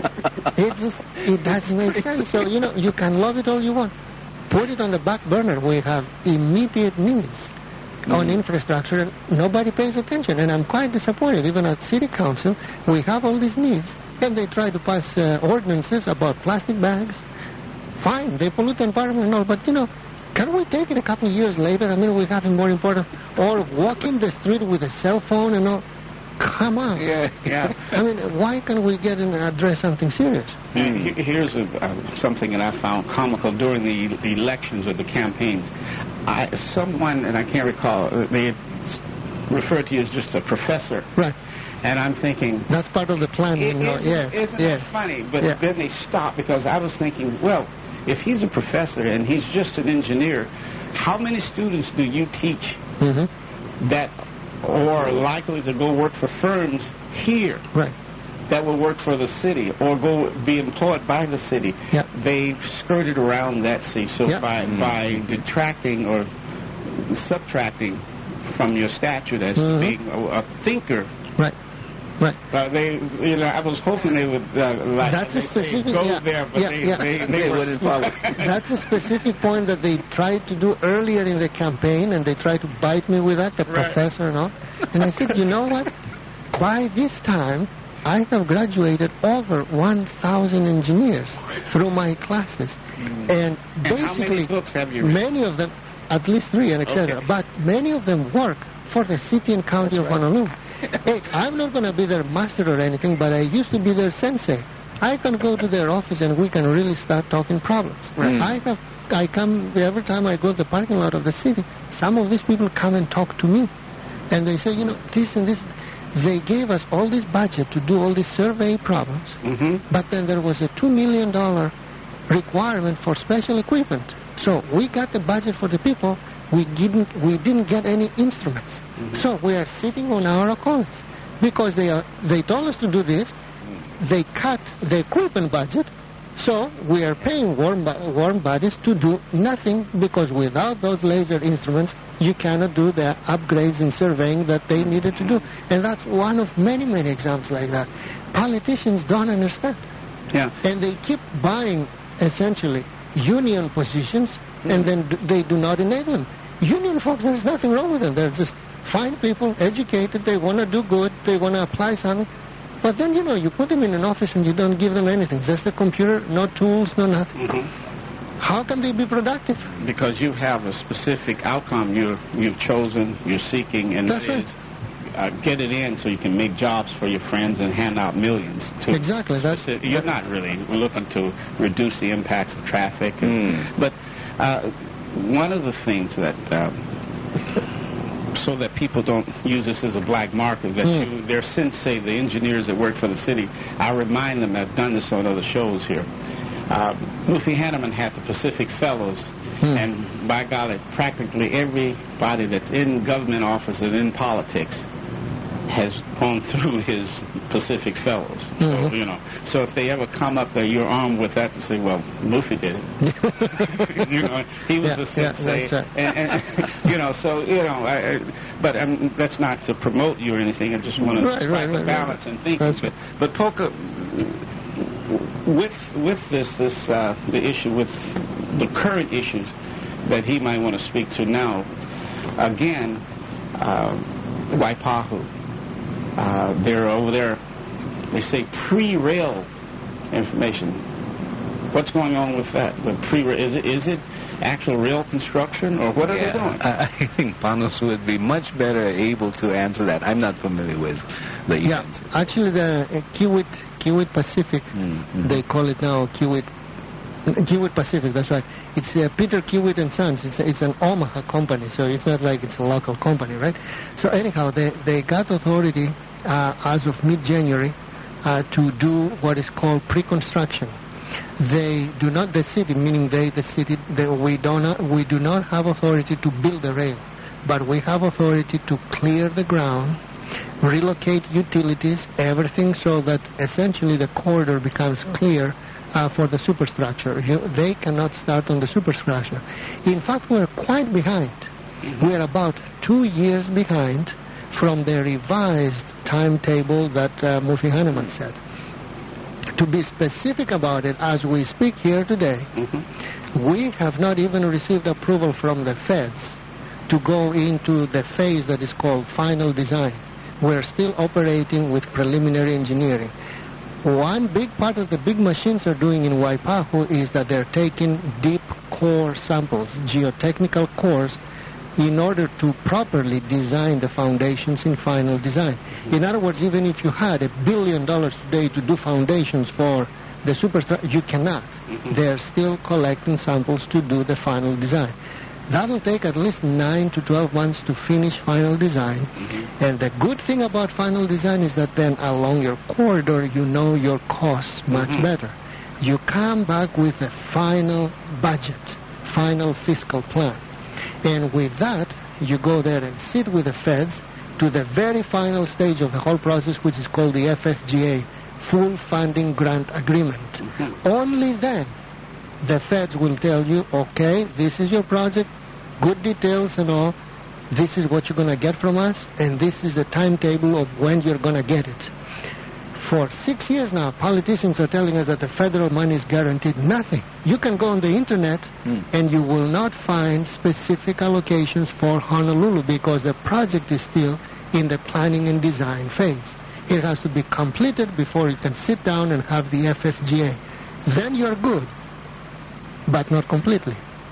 It just, it doesn't make sense. So, you know, you can love it all you want. Put it on the back burner. We have immediate needs mm. on infrastructure, and nobody pays attention. And I'm quite disappointed. Even at City Council, we have all these needs, and they try to pass uh, ordinances about plastic bags. Fine, they pollute the environment and all, but, you know, can we take it a couple of years later? I mean, we have it more important. Or walking the street with a cell phone and all. Come on. Yeah, yeah. I mean, why can't we get and address something serious? And he- here's a, uh, something that I found comical during the, the elections or the campaigns. I, someone, and I can't recall, uh, they referred to you as just a professor. Right. And I'm thinking, That's part of the plan. It, you know, isn't yes, isn't yes. that funny? But Yeah. then they stopped because I was thinking, well, if he's a professor and he's just an engineer, how many students do you teach Mm-hmm. that are likely to go work for firms here Right. that will work for the city or go be employed by the city? Yeah. They skirted around that, see, so Yeah. by, by detracting or subtracting from your statute as Mhm. being a, a thinker, Right. Right. Uh, they, you know, I was hoping they would uh, like That's a they say, specific- go yeah, there, but yeah, they, yeah. they, they, They were wouldn't follow. That's a specific point that they tried to do earlier in the campaign, and they tried to bite me with that, the Right. professor and all. And I said, you know what? By this time, I have graduated over one thousand engineers through my classes. And And how basically, many books have you read? many of them, at least three, and et cetera. Okay. But many of them work for the city and county of Honolulu. Hey, I'm not going to be their master or anything, but I used to be their sensei. I can go to their office and we can really start talking problems. Right. I have, I come every time I go to the parking lot of the city. Some of these people come and talk to me, and they say, you know, this and this. They gave us all this budget to do all these survey problems, Mm-hmm. but then there was a two million dollar requirement for special equipment. So we got the budget for the people. We didn't. We didn't get any instruments. So we are sitting on our accounts because they are. They told us to do this. They cut the equipment budget. So we are paying warm, bo- warm bodies to do nothing because without those laser instruments, you cannot do the upgrades in surveying that they needed to do. And that's one of many, many examples like that. Politicians don't understand. Yeah. And they keep buying, essentially, union positions, and then d- they do not enable them. Union folks, there's nothing wrong with them. They're just fine people, educated, they want to do good, they want to apply something. But then, you know, you put them in an office and you don't give them anything. Just a computer, no tools, no nothing. Mm-hmm. How can they be productive? Because you have a specific outcome you're, you've chosen, you're seeking, and That's it right. is uh, get it in so you can make jobs for your friends and hand out millions. To Exactly. That's specific- You're not really looking to reduce the impacts of traffic. And, Mm. But uh, one of the things that, um, so that people don't use this as a black market, that Mm. you, their sensei, the engineers that work for the city, I remind them, I've done this on other shows here. Uh, Mufi Hanneman had the Pacific Fellows, Hmm. and by golly, practically everybody that's in government offices, in politics, has gone through his Pacific Fellows. So, Mhm. you know, so if they ever come up there, you're armed with that to say, well, Mufi did it. You know, he was Yeah, the yeah, sensei, that's right. and, and you know, so you know, I, I, but um, that's not to promote you or anything. I just want to Right, right, strike right, a balance right. in thinking. That's But, but Polka, with with this this uh, the issue with the current issues that he might want to speak to now, again, uh, Waipahu, uh, they're over there. They say pre-rail information. What's going on with that? With pre is it is it actual rail construction, or what are they doing? I, I think Panos would be much better able to answer that. I'm not familiar with the Yeah, event. actually the uh, Kiewit, Kiewit Pacific, Mm-hmm. they call it now Kiewit, Kiewit Pacific, that's right. It's uh, Peter Kiewit and Sons. It's, it's an Omaha company, so it's not like it's a local company, right? So anyhow, they, they got authority uh, as of mid-January uh, to do what is called pre-construction. They do not, the city, meaning they, the city, they, we, do not, we do not have authority to build the rail, but we have authority to clear the ground, relocate utilities, everything so that essentially the corridor becomes clear uh, for the superstructure. You, they cannot start on the superstructure. In fact, we're quite behind. We are about two years behind from the revised timetable that uh, Murphy Hanneman said. To be specific about it, as we speak here today, mm-hmm. we have not even received approval from the feds to go into the phase that is called final design. We're still operating with preliminary engineering. One big part of the big machines are doing in Waipahu is that they're taking deep core samples, geotechnical cores, in order to properly design the foundations in final design. In other words, even if you had a billion dollars today to do foundations for the superstructure, you cannot. Mm-hmm. They're still collecting samples to do the final design. That'll take at least nine to twelve months to finish final design. Mm-hmm. And the good thing about final design is that then along your corridor, you know your costs much mm-hmm. better. You come back with a final budget, final fiscal plan. And with that, you go there and sit with the feds to the very final stage of the whole process, which is called the F F G A, Full Funding Grant Agreement. Mm-hmm. Only then the feds will tell you, okay, this is your project, good details and all, this is what you're going to get from us, and this is the timetable of when you're going to get it. For six years now, politicians are telling us that the federal money is guaranteed. Nothing. You can go on the internet mm. and you will not find specific allocations for Honolulu because the project is still in the planning and design phase. It has to be completed before you can sit down and have the F F G A. Then you're good, but not completely.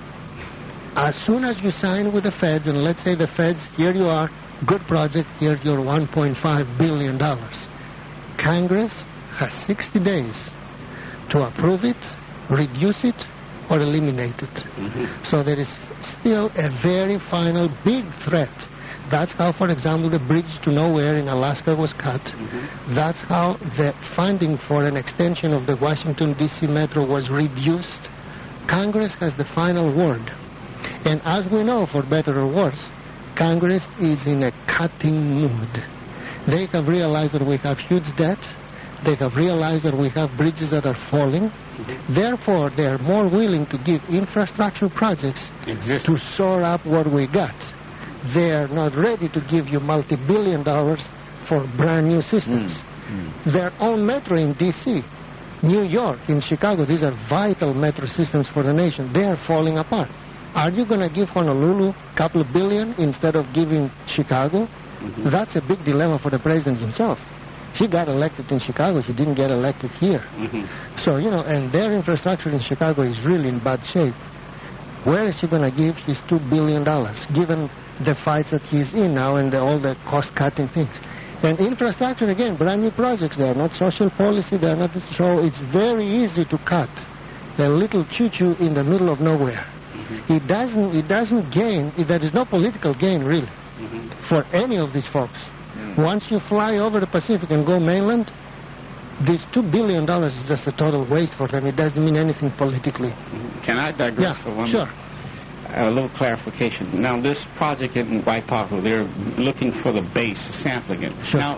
As soon as you sign with the feds, and let's say the feds, here you are, good project, here's your one point five billion dollars. Congress has sixty days to approve it, reduce it, or eliminate it. Mm-hmm. So there is still a very final big threat. That's how, for example, the bridge to nowhere in Alaska was cut. Mm-hmm. That's how the funding for an extension of the Washington, D C metro was reduced. Congress has the final word. And as we know, for better or worse, Congress is in a cutting mood. They have realized that we have huge debt. They have realized that we have bridges that are falling. Mm-hmm. Therefore, they are more willing to give infrastructure projects Exist. to shore up what we got. They are not ready to give you multi-billion dollars for brand new systems. Mm-hmm. Their own metro in D C, New York, in Chicago, these are vital metro systems for the nation. They are falling apart. Are you going to give Honolulu a couple of billion instead of giving Chicago? Mm-hmm. That's a big dilemma for the president himself. He got elected in Chicago. He didn't get elected here. Mm-hmm. So, you know, and their infrastructure in Chicago is really in bad shape. Where is he going to give his two billion dollars, given the fights that he's in now and the, all the cost-cutting things? And infrastructure, again, brand new projects. They are not social policy. They are not. So it's very easy to cut a little choo-choo in the middle of nowhere. Mm-hmm. It doesn't. It doesn't gain. It, there is no political gain, really. Mm-hmm. For any of these folks. Mm. Once you fly over the Pacific and go mainland, this two billion dollars is just a total waste for them. It doesn't mean anything politically. Mm-hmm. Can I digress yeah, for one sure. A little clarification. Now, this project in Waipahu, they're looking for the base, sampling it. Sure. Now,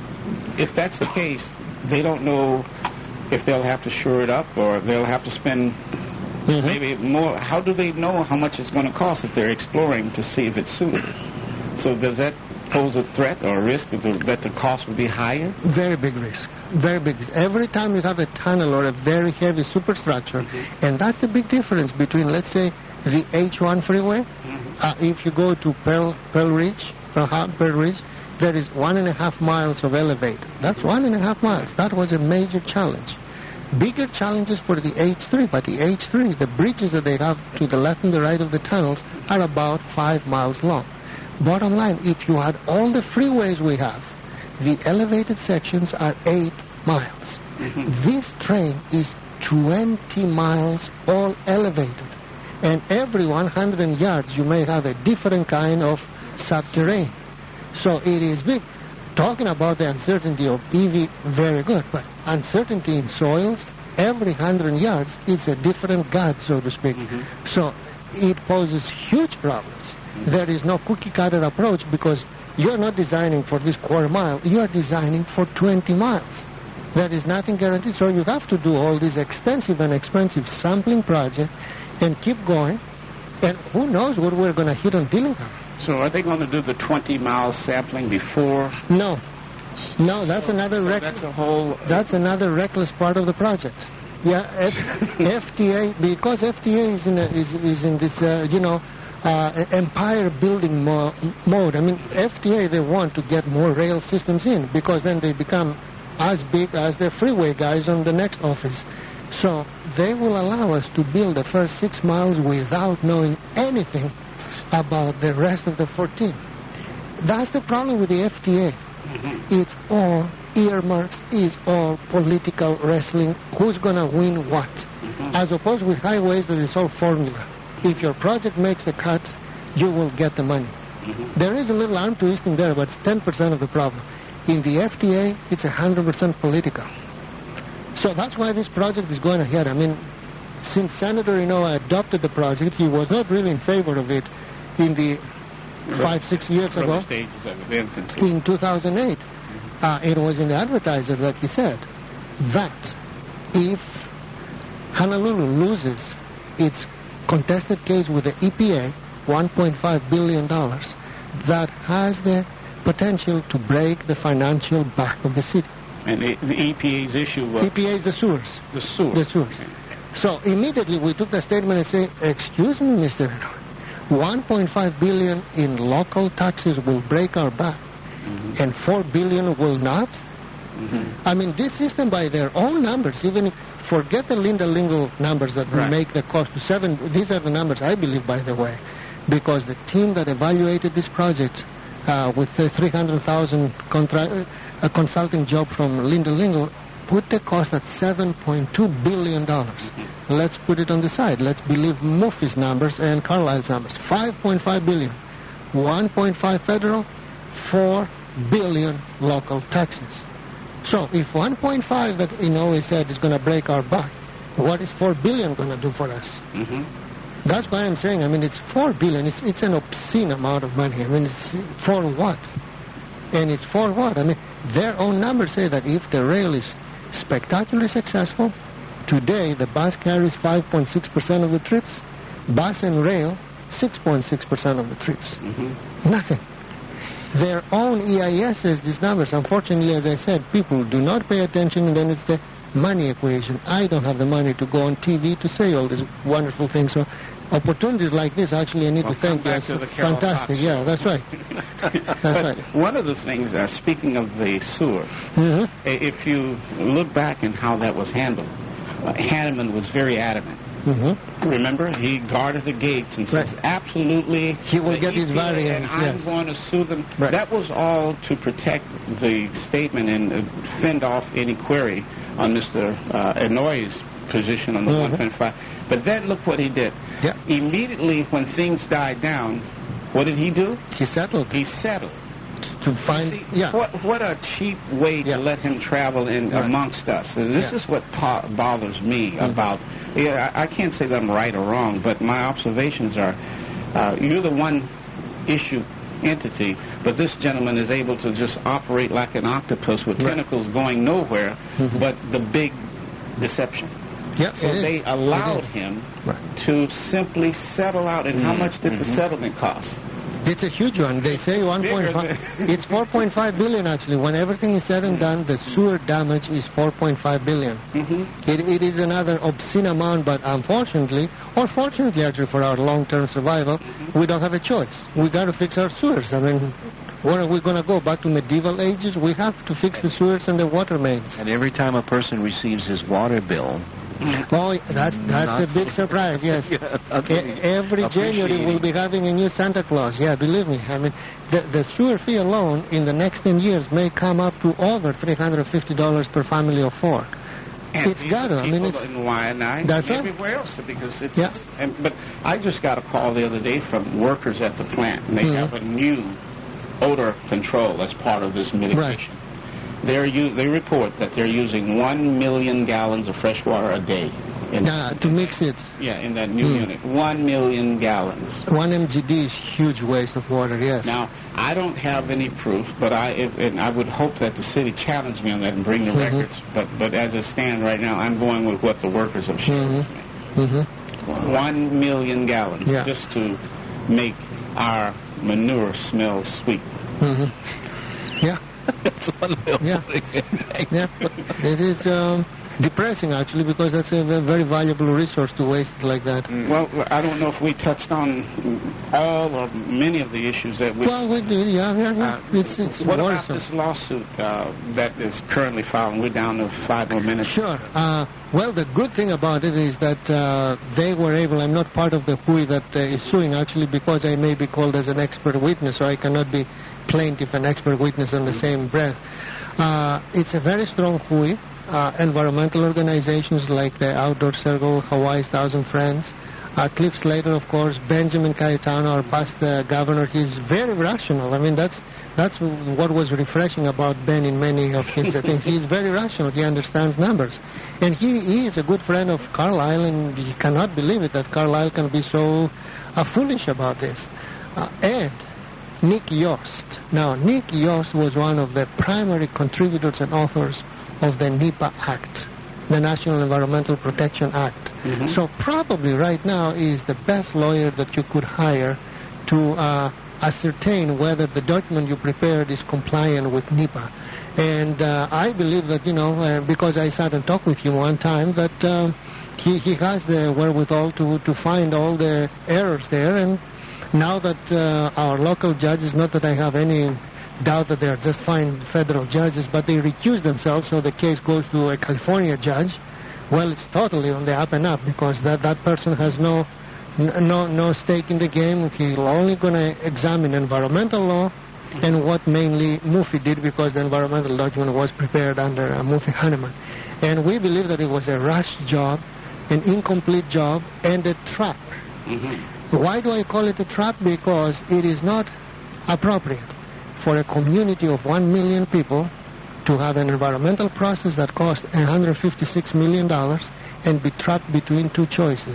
if that's the case, they don't know if they'll have to shore it up or if they'll have to spend mm-hmm. maybe more. How do they know how much it's going to cost if they're exploring to see if it's suitable? So does that pose a threat or a risk that the, that the cost would be higher? Very big risk. Very big risk. Every time you have a tunnel or a very heavy superstructure, mm-hmm. and that's the big difference between, let's say, the H one freeway. Mm-hmm. Uh, if you go to Pearl, Pearl Ridge, Pearl, Pearl Ridge, there is one and a half miles of elevator. That's mm-hmm. one and a half miles. That was a major challenge. Bigger challenges for the H three, but the H three, the bridges that they have to the left and the right of the tunnels are about five miles long. Bottom line, if you had all the freeways we have, the elevated sections are eight miles. Mm-hmm. This train is twenty miles all elevated. And every one hundred yards you may have a different kind of subterranean. So it is big. Talking about the uncertainty of E V, very good, but uncertainty in soils, every one hundred yards is a different god, so to speak. Mm-hmm. So it poses huge problems. There is no cookie-cutter approach because you're not designing for this quarter mile. You're designing for twenty miles. There is nothing guaranteed. So you have to do all this extensive and expensive sampling project and keep going. And who knows what we're going to hit on Dillingham. So are they going to do the twenty mile sampling before? No. No, that's so, another so rec- that's a whole... That's another reckless part of the project. Yeah, F- FTA, because F T A is in, a, is, is in this, uh, you know, uh, empire building mo- mode. I mean, F T A, they want to get more rail systems in because then they become as big as the freeway guys on the next office. So they will allow us to build the first six miles without knowing anything about the rest of the fourteen. That's the problem with the F T A. Mm-hmm. It's all earmarks, it's all political wrestling. Who's going to win what? Mm-hmm. As opposed with highways, that is all formula. If your project makes the cut, you will get the money. Mm-hmm. There is a little arm twisting there, but it's ten percent of the problem. In the F T A, it's one hundred percent political. So that's why this project is going ahead. I mean, since Senator Inoue adopted the project, he was not really in favor of it in the five, six years ago. Stages of infancy. In two thousand eight, mm-hmm. uh, it was in the advertiser that he said that if Honolulu loses its contested case with the E P A, one point five billion dollars, that has the potential to break the financial back of the city. And the, the E P A's issue was? E P A is the sewers. The sewers. The sewers. Okay. So immediately we took the statement and say, excuse me, Mister one point five billion dollars in local taxes will break our back, mm-hmm. and four billion dollars will not? Mm-hmm. I mean, this system by their own numbers, even if, forget the Linda Lingle numbers that will right. make the cost to seven, these are the numbers I believe, by the way, because the team that evaluated this project uh, with the three hundred thousand contra- a consulting job from Linda Lingle put the cost at seven point two billion dollars. Mm-hmm. Let's put it on the side. Let's believe Murphy's numbers and Carlisle's numbers. five point five billion dollars. one point five federal, four billion dollars local taxes. So if one point five that Inoue said is going to break our back, what is four billion dollars going to do for us? Mm-hmm. That's why I'm saying, I mean, it's four billion dollars. It's, it's an obscene amount of money. I mean, it's for what? And it's for what? I mean, their own numbers say that if the rail is spectacularly successful, today the bus carries five point six percent of the trips, bus and rail six point six percent of the trips. Mm-hmm. Nothing. Their own E I S says these numbers. Unfortunately, as I said, people do not pay attention, and then it's the money equation. I don't have the money to go on T V to say all these wonderful things. So opportunities like this, actually, I need well, to thank you. To fantastic. Yeah, that's right. That's but right. One of the things, uh, speaking of the sewer, mm-hmm. if you look back in how that was handled, uh, Hanneman was very adamant. Mm-hmm. Remember, he guarded the gates and says, right. absolutely, he will get his variants. And I'm yes. going to sue them. Right. That was all to protect the statement and uh, fend off any query on Mister Uh, Inouye's position on the mm-hmm. one point five. But then look what he did. Yep. Immediately when things died down, what did he do? He settled. He settled. To find, See, yeah. What, what a cheap way yeah. to let him travel in right. amongst us. And this yeah. is what po- bothers me mm-hmm. about, yeah, I, I can't say that I'm right or wrong, but my observations are, uh, you're the one issue entity, but this gentleman is able to just operate like an octopus with right. tentacles going nowhere, mm-hmm. but the big deception. Yep, so they is. allowed him right. to simply settle out. And mm-hmm. how much did mm-hmm. the settlement cost? It's a huge one. They say one point five. It's four point five billion dollars actually. When everything is said and done, the sewer damage is four point five billion dollars. Mm-hmm. It, it is another obscene amount, but unfortunately, or fortunately actually for our long-term survival, mm-hmm. we don't have a choice. We got to fix our sewers. I mean, where are we going to go? Back to medieval ages? We have to fix the sewers and the water mains. And every time a person receives his water bill, oh, that's that's the big surprise, yes. yeah, e- every January we'll be having a new Santa Claus. Yeah, believe me. I mean, the, the sewer fee alone in the next ten years may come up to over three hundred fifty dollars per family of four. And it's got to. I mean, it's... in Waianae that's and right. everywhere else, because it's... Yeah. And, but I just got a call the other day from workers at the plant, and they mm-hmm. have a new odor control as part of this mitigation. Right. They're u- they report that they're using one million gallons of fresh water a day. In uh, to mix it. Yeah, in that new mm. unit. One million gallons. One M G D is huge waste of water, yes. Now, I don't have any proof, but I if, and I would hope that the city challenge me on that and bring the mm-hmm. records. But but as it stands right now, I'm going with what the workers have shared mm-hmm. with me. Mm-hmm. One million gallons Yeah. just to make our manure smell sweet. Mm-hmm. Yeah. That's one million. Yeah. Yeah. It is um, depressing, actually, because that's a ve- very valuable resource to waste it like that. Well, I don't know if we touched on all or many of the issues that we... Well, we did, yeah, yeah, yeah. Uh, it's it's what about worrisome. this lawsuit uh, that is currently filed? We're down to five more minutes. Sure. Uh, well, the good thing about it is that uh, they were able, I'm not part of the H U I that uh, is suing, actually, because I may be called as an expert witness, so I cannot be plaintiff and expert witness in the same breath. Uh, it's a very strong H U I. Uh, environmental organizations like the Outdoor Circle, Hawaii's Thousand Friends, uh, Cliff Slater, of course, Benjamin Cayetano, our past uh, governor. He's very rational. I mean, that's that's what was refreshing about Ben in many of his uh, things. He's very rational. He understands numbers. And he, he is a good friend of Carlyle, and he cannot believe it that Carlyle can be so uh, foolish about this. Uh, and Nick Yost. Now, Nick Yost was one of the primary contributors and authors of the NEPA Act, the National Environmental Protection Act. Mm-hmm. So probably right now is the best lawyer that you could hire to uh, ascertain whether the document you prepared is compliant with NEPA. And uh, I believe that, you know, uh, because I sat and talked with him one time, that um, he, he has the wherewithal to, to find all the errors there. And now that uh, our local judges, not that I have any doubt that they are just fine federal judges, but they recuse themselves, so the case goes to a California judge. Well, it's totally on the up and up, because that, that person has no, n- no no stake in the game. He's only going to examine environmental law and what mainly Mufi did, because the environmental document was prepared under uh, Mufi Hanneman. And we believe that it was a rush job, an incomplete job, and a trap. Mm-hmm. Why do I call it a trap? Because it is not appropriate for a community of one million people to have an environmental process that cost one hundred fifty-six million dollars and be trapped between two choices.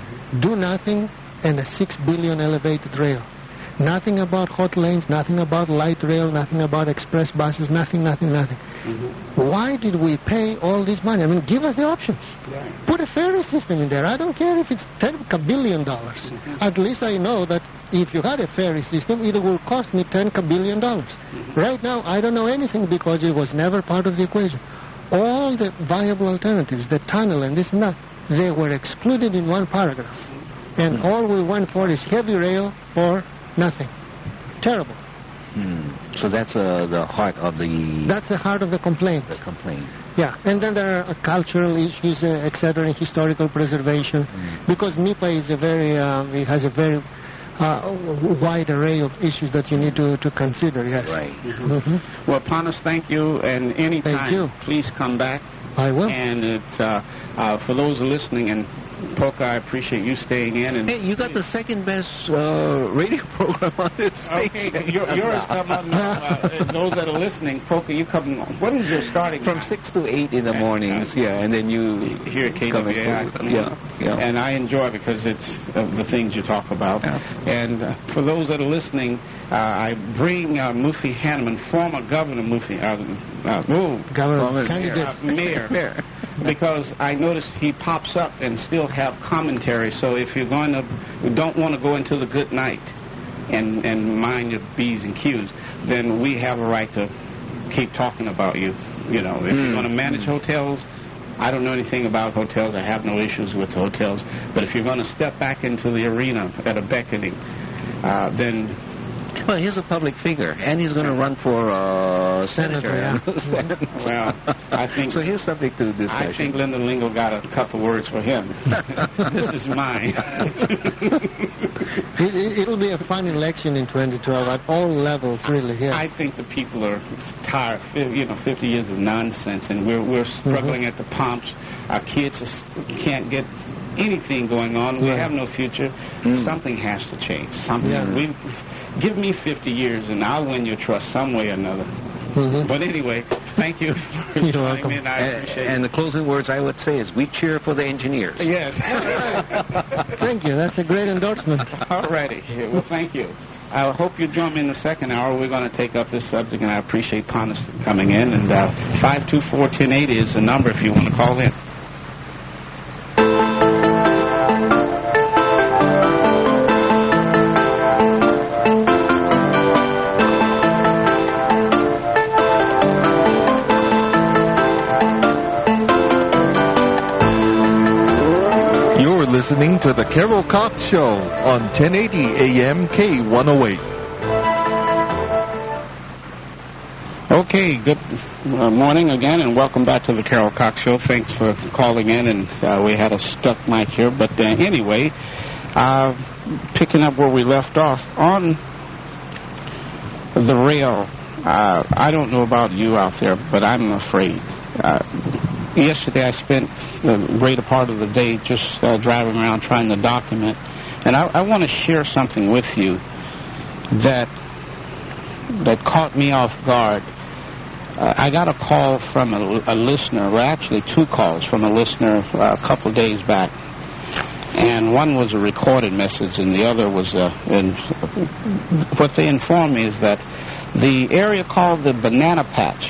Do nothing and a six billion dollars elevated rail. Nothing about hot lanes, nothing about light rail, nothing about express buses, nothing, nothing, nothing. Mm-hmm. Why did we pay all this money? I mean, give us the options. Right. Put a ferry system in there. I don't care if it's ten billion dollars. Mm-hmm. At least I know that if you had a ferry system, it will cost me ten billion dollars. Mm-hmm. Right now, I don't know anything because it was never part of the equation. All the viable alternatives, the tunnel and this and that, they were excluded in one paragraph. And Mm-hmm. all we went for is heavy rail or nothing. Terrible. Hmm. So that's uh, the heart of the, That's the heart of the complaint. the complaint. Yeah, and then there are uh, cultural issues, uh, et cetera, and historical preservation, Mm. because NEPA is a very, uh, it has a very uh, wide array of issues that you need to, to consider, yes. Right. hmm Well, Panos, thank you, and anytime, Thank you. please come back. I will. And it's uh, uh, for those listening, and Polka, I appreciate you staying in. And Hey, you got the second best uh, radio program on this okay, station. your, yours come up now. Uh, those that are listening, Polka, you come. What is your starting From time? six to eight in the mornings, yeah, and then you Here at K come W A I. and- yeah, yeah. And I enjoy it because it's uh, the things you talk about. Yeah. And uh, for those that are listening, uh, I bring uh, Mufi Hanneman, former Governor Mufi, uh, uh, oh, Government Government candidate. uh, Mayor, Mayor. because I notice he pops up and still have commentary. So if you're going to, you don't want to go into the good night and, and mind your B's and Q's, then we have a right to keep talking about you. You know, if you're Mm. going to manage hotels, I don't know anything about hotels. I have no issues with hotels. But if you're going to step back into the arena at a beckoning, uh, then Well, he's a public figure, and he's going to run for uh, senator. Senator, well, I think So he's subject to discussion. I think Linda Lingle got a couple words for him. This is mine. It, it, it'll be a fun election in twenty twelve at all levels, really, yes. I think the people are tired. Fi- You know, fifty years of nonsense, and we're we're struggling at the pumps. Our kids just can't get anything going on. We Right. have no future. Mm. Something has to change. Something. Yeah. We give me fifty years, and I'll win your trust some way or another. Mhm. But anyway, thank you for You're joining welcome. me, and I And, appreciate and it. the closing words I would say is, we cheer for the engineers. Yes. Thank you. That's a great endorsement. All righty. Well, thank you. I hope you join me in the second hour. We're going to take up this subject, and I appreciate Panos coming in. And uh, five two four, one zero eight zero is the number if you want to call in. listening to the Carol Cox Show on ten eighty A M K one oh eight. Okay, good uh, morning again, and welcome back to the Carol Cox Show. Thanks for calling in, and uh, we had a stuck mic here. But uh, anyway, uh, picking up where we left off, on the rail, uh, I don't know about you out there, but I'm afraid. Uh, yesterday I spent the greater part of the day just uh, driving around trying to document, and I, I want to share something with you that that caught me off guard. Uh, I got a call from a, a listener, well, actually two calls from a listener uh, a couple of days back, and one was a recorded message, and the other was a. And what they informed me is that the area called the Banana Patch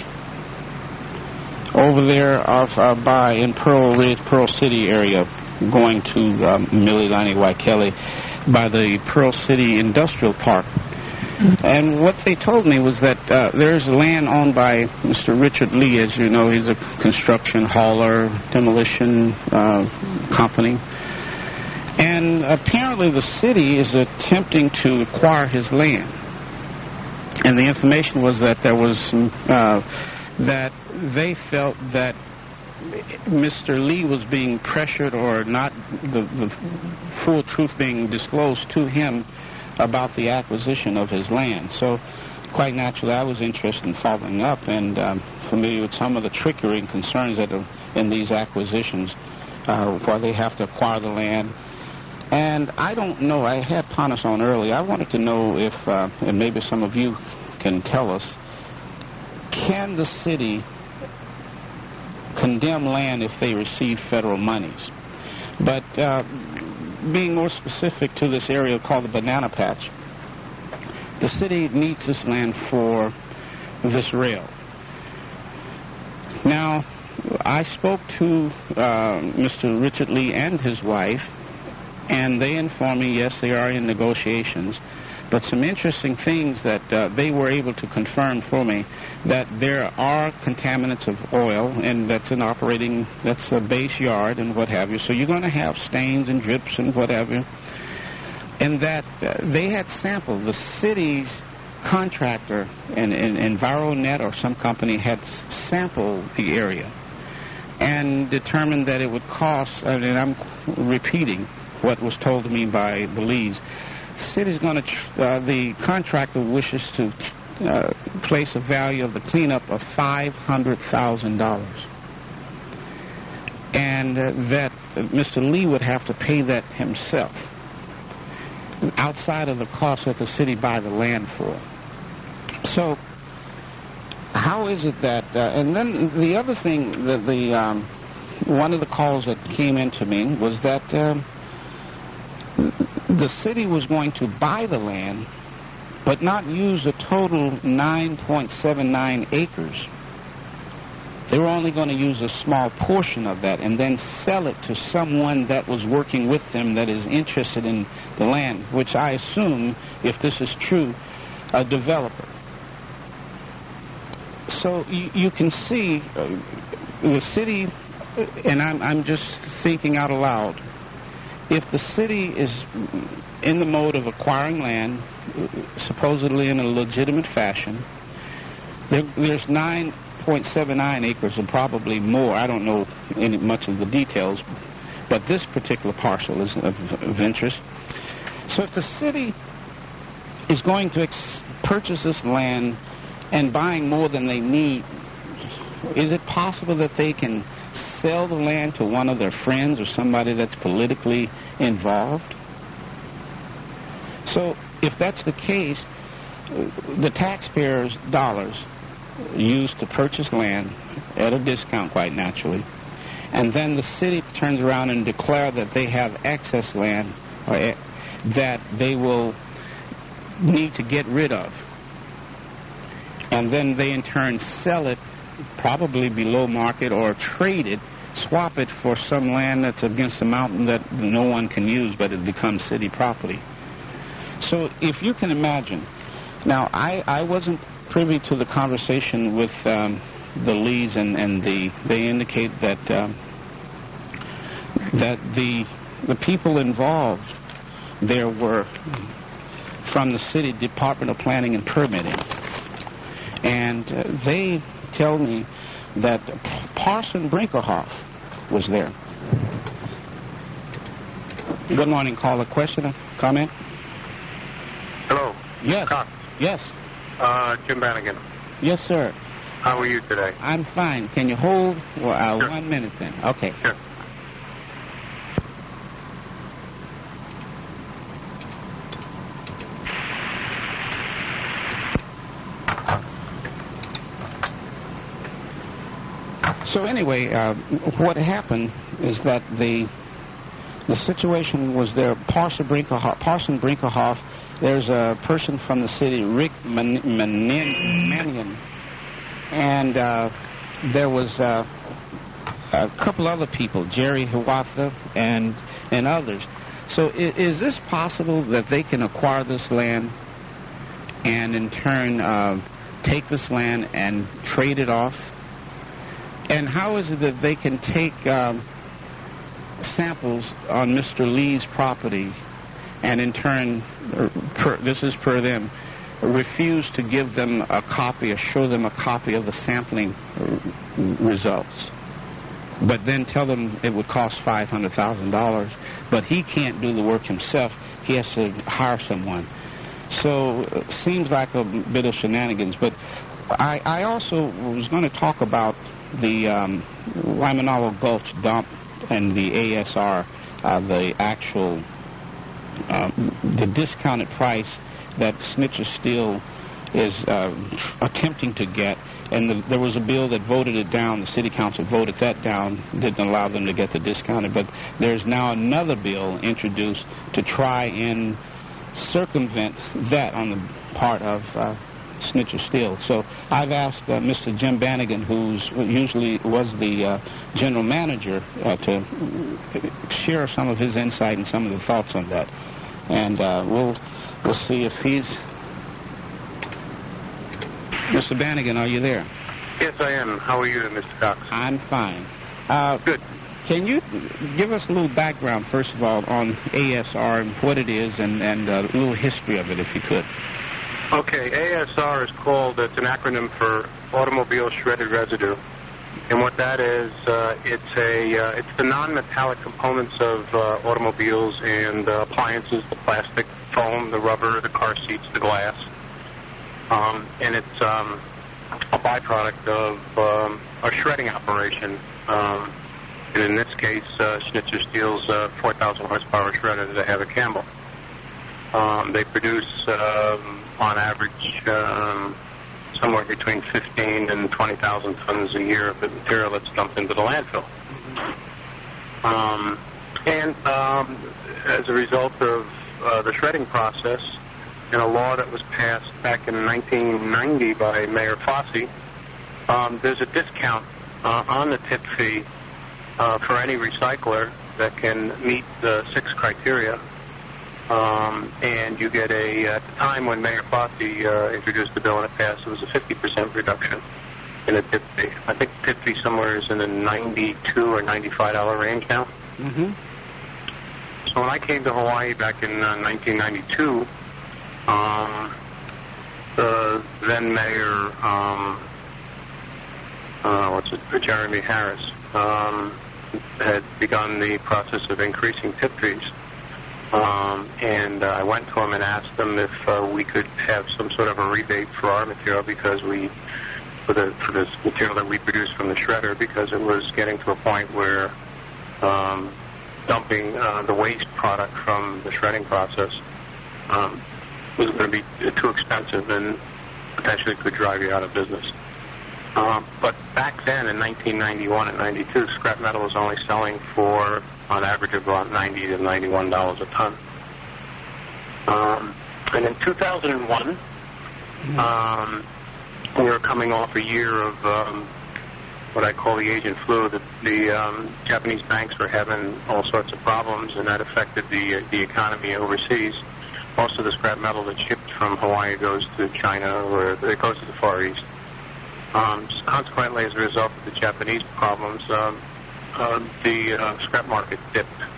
over there off uh, by in Pearl Ridge, Pearl City area, going to um, Mililani, Waikele, by the Pearl City Industrial Park. And what they told me was that uh, there's land owned by Mister Richard Lee. As you know, he's a construction hauler, demolition uh, company. And apparently the city is attempting to acquire his land. And the information was that there was some, uh, that they felt that Mister Lee was being pressured, or not the, the full truth being disclosed to him about the acquisition of his land. So quite naturally I was interested in following up and um, familiar with some of the trickery and concerns that are in these acquisitions, uh, where they have to acquire the land. And I don't know, I had Panos on earlier, I wanted to know if, uh, and maybe some of you can tell us, can the city condemn land if they receive federal monies? But uh, being more specific to this area called the Banana Patch, the city needs this land for this rail. Now, I spoke to uh, Mister Richard Lee and his wife, and they informed me, yes, they are in negotiations, but some interesting things that uh, they were able to confirm for me, that there are contaminants of oil, and that's an operating, that's a base yard and what have you, so you're going to have stains and drips and whatever, and that uh, they had sampled, the city's contractor, and, and EnviroNet or some company had sampled the area and determined that it would cost, and I'm repeating what was told to me by the Lees, the city's going to, tr- uh, the contractor wishes to uh, place a value of the cleanup of five hundred thousand dollars. And uh, that uh, Mister Lee would have to pay that himself, outside of the cost that the city buy the land for. So, how is it that, uh, and then the other thing, that the, um, one of the calls that came into me was that um, the city was going to buy the land, but not use a total nine point seven nine acres. They were only going to use a small portion of that and then sell it to someone that was working with them that is interested in the land, which I assume, if this is true, a developer. So you, you can see uh, the city, and I'm, I'm just thinking out aloud, if the city is in the mode of acquiring land, supposedly in a legitimate fashion, there, there's nine point seven nine acres and probably more. I don't know any much of the details, but this particular parcel is of, of interest. So if the city is going to ex- purchase this land and buying more than they need, is it possible that they can sell the land to one of their friends or somebody that's politically involved? So if that's the case, the taxpayers' dollars used to purchase land at a discount, quite naturally, and then the city turns around and declare that they have excess land or e- that they will need to get rid of, and then they in turn sell it probably below market or trade it, swap it for some land that's against a mountain that no one can use, but it becomes city property. So if you can imagine, now I, I wasn't privy to the conversation with um, the Lees, and, and the they indicate that um, that the the people involved there were from the city Department of Planning and Permitting. And uh, they tell me that Parson Brinkerhoff was there. Good morning, caller. Question or comment? Hello. Yes. Cox. Yes. Uh, Jim Bannigan. Yes, sir. How are you today? I'm fine. Can you hold well, uh, Sure. one minute then? Okay. Sure. So anyway, uh, what happened is that the the situation was there. Parson Brinkerhoff, Parson Brinkerhoff, there's a person from the city, Rick Man- Manin- Mannion, and uh, there was uh, a couple other people, Jerry Hiawatha and and others. So i- is this possible that they can acquire this land and in turn uh, take this land and trade it off? And how is it that they can take um, samples on Mister Lee's property and in turn, er, per, this is per them, refuse to give them a copy or show them a copy of the sampling r- results, but then tell them it would cost five hundred thousand dollars, but he can't do the work himself, he has to hire someone. So it seems like a bit of shenanigans, but I, I also was going to talk about the um, Waimanalo Gulch dump and the A S R, uh, the actual, uh, the discounted price that Snitcher Steel is uh, tr- attempting to get. And the, there was a bill that voted it down. The city council voted that down, didn't allow them to get the discounted. But there's now another bill introduced to try and circumvent that on the part of uh, Snitcher Steel. So I've asked uh, Mister Jim Bannigan, who's usually was the uh, general manager, uh, to share some of his insight and some of the thoughts on that. And uh, we'll we'll see if he's... Mister Bannigan, are you there? Yes, I am. How are you, Mister Cox? I'm fine. Uh, Good. Can you give us a little background, first of all, on A S R and what it is and, and uh, a little history of it, if you could? Okay, A S R is called, it's an acronym for Automobile Shredded Residue. And what that is, uh, it's a uh, it's the non-metallic components of uh, automobiles and uh, appliances, the plastic, foam, the rubber, the car seats, the glass. Um, and it's um, a byproduct of um, a shredding operation. Um, and in this case, uh, Schnitzer Steel's uh, four thousand horsepower shredder that have a Campbell. Um, they produce, um, on average, um, somewhere between fifteen and twenty thousand tons a year of the material that's dumped into the landfill. Um, and um, as a result of uh, the shredding process, and a law that was passed back in nineteen ninety by Mayor Fossey, um, there's a discount uh, on the tip fee uh, for any recycler that can meet the six criteria. Um, and you get a, at the time when Mayor Fossey uh, introduced the bill and it passed, it was a fifty percent reduction in the tip fee. I think the tip fee somewhere is in the ninety-two or ninety-five dollar range now. Mm-hmm. So when I came to Hawaii back in uh, nineteen ninety-two, um, the then Mayor, um, uh, what's it, Jeremy Harris, um, had begun the process of increasing tip fees. Um, and uh, I went to him and asked him if uh, we could have some sort of a rebate for our material because we, for the for this material that we produced from the shredder, because it was getting to a point where um, dumping uh, the waste product from the shredding process um, was going to be too expensive and potentially could drive you out of business. Um, but back then, in nineteen ninety-one and ninety-two, scrap metal was only selling for, on average, about ninety to ninety-one dollars a ton. Um, and in two thousand one, mm-hmm. um, we were coming off a year of um, what I call the Asian flu. The, the um, Japanese banks were having all sorts of problems, and that affected the uh, the economy overseas. Most of the scrap metal that's shipped from Hawaii goes to China, or it goes to the Far East. Um, consequently, as a result of the Japanese problems, um, uh, the uh, scrap market dipped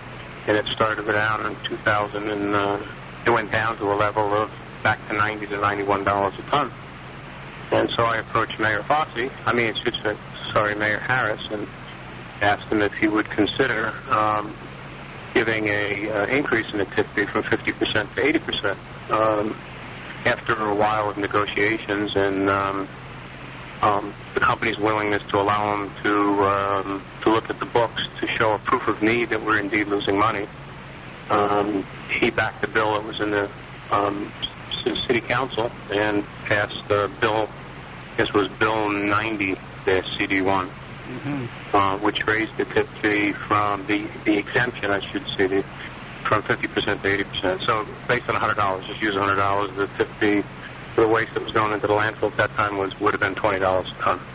and it started out in two thousand, and uh, it went down to a level of back to ninety to ninety-one dollars a ton. And so I approached Mayor Fossey, I mean, excuse me, sorry, Mayor Harris, and asked him if he would consider um, giving a uh, increase in the tip fee from fifty percent to eighty percent. Um, after a while of negotiations and um, um, the company's willingness to allow him to um, to look at the books to show a proof of need that we're indeed losing money, um, he backed the bill that was in the um, City Council and passed the bill. This was Bill ninety C D one, mm-hmm. uh, which raised the tip fee from the the exemption, I should say, the, from fifty percent to eighty percent. So based on one hundred dollars, just use one hundred dollars. The tip fee for the waste that was going into the landfill at that time was would have been twenty dollars a ton.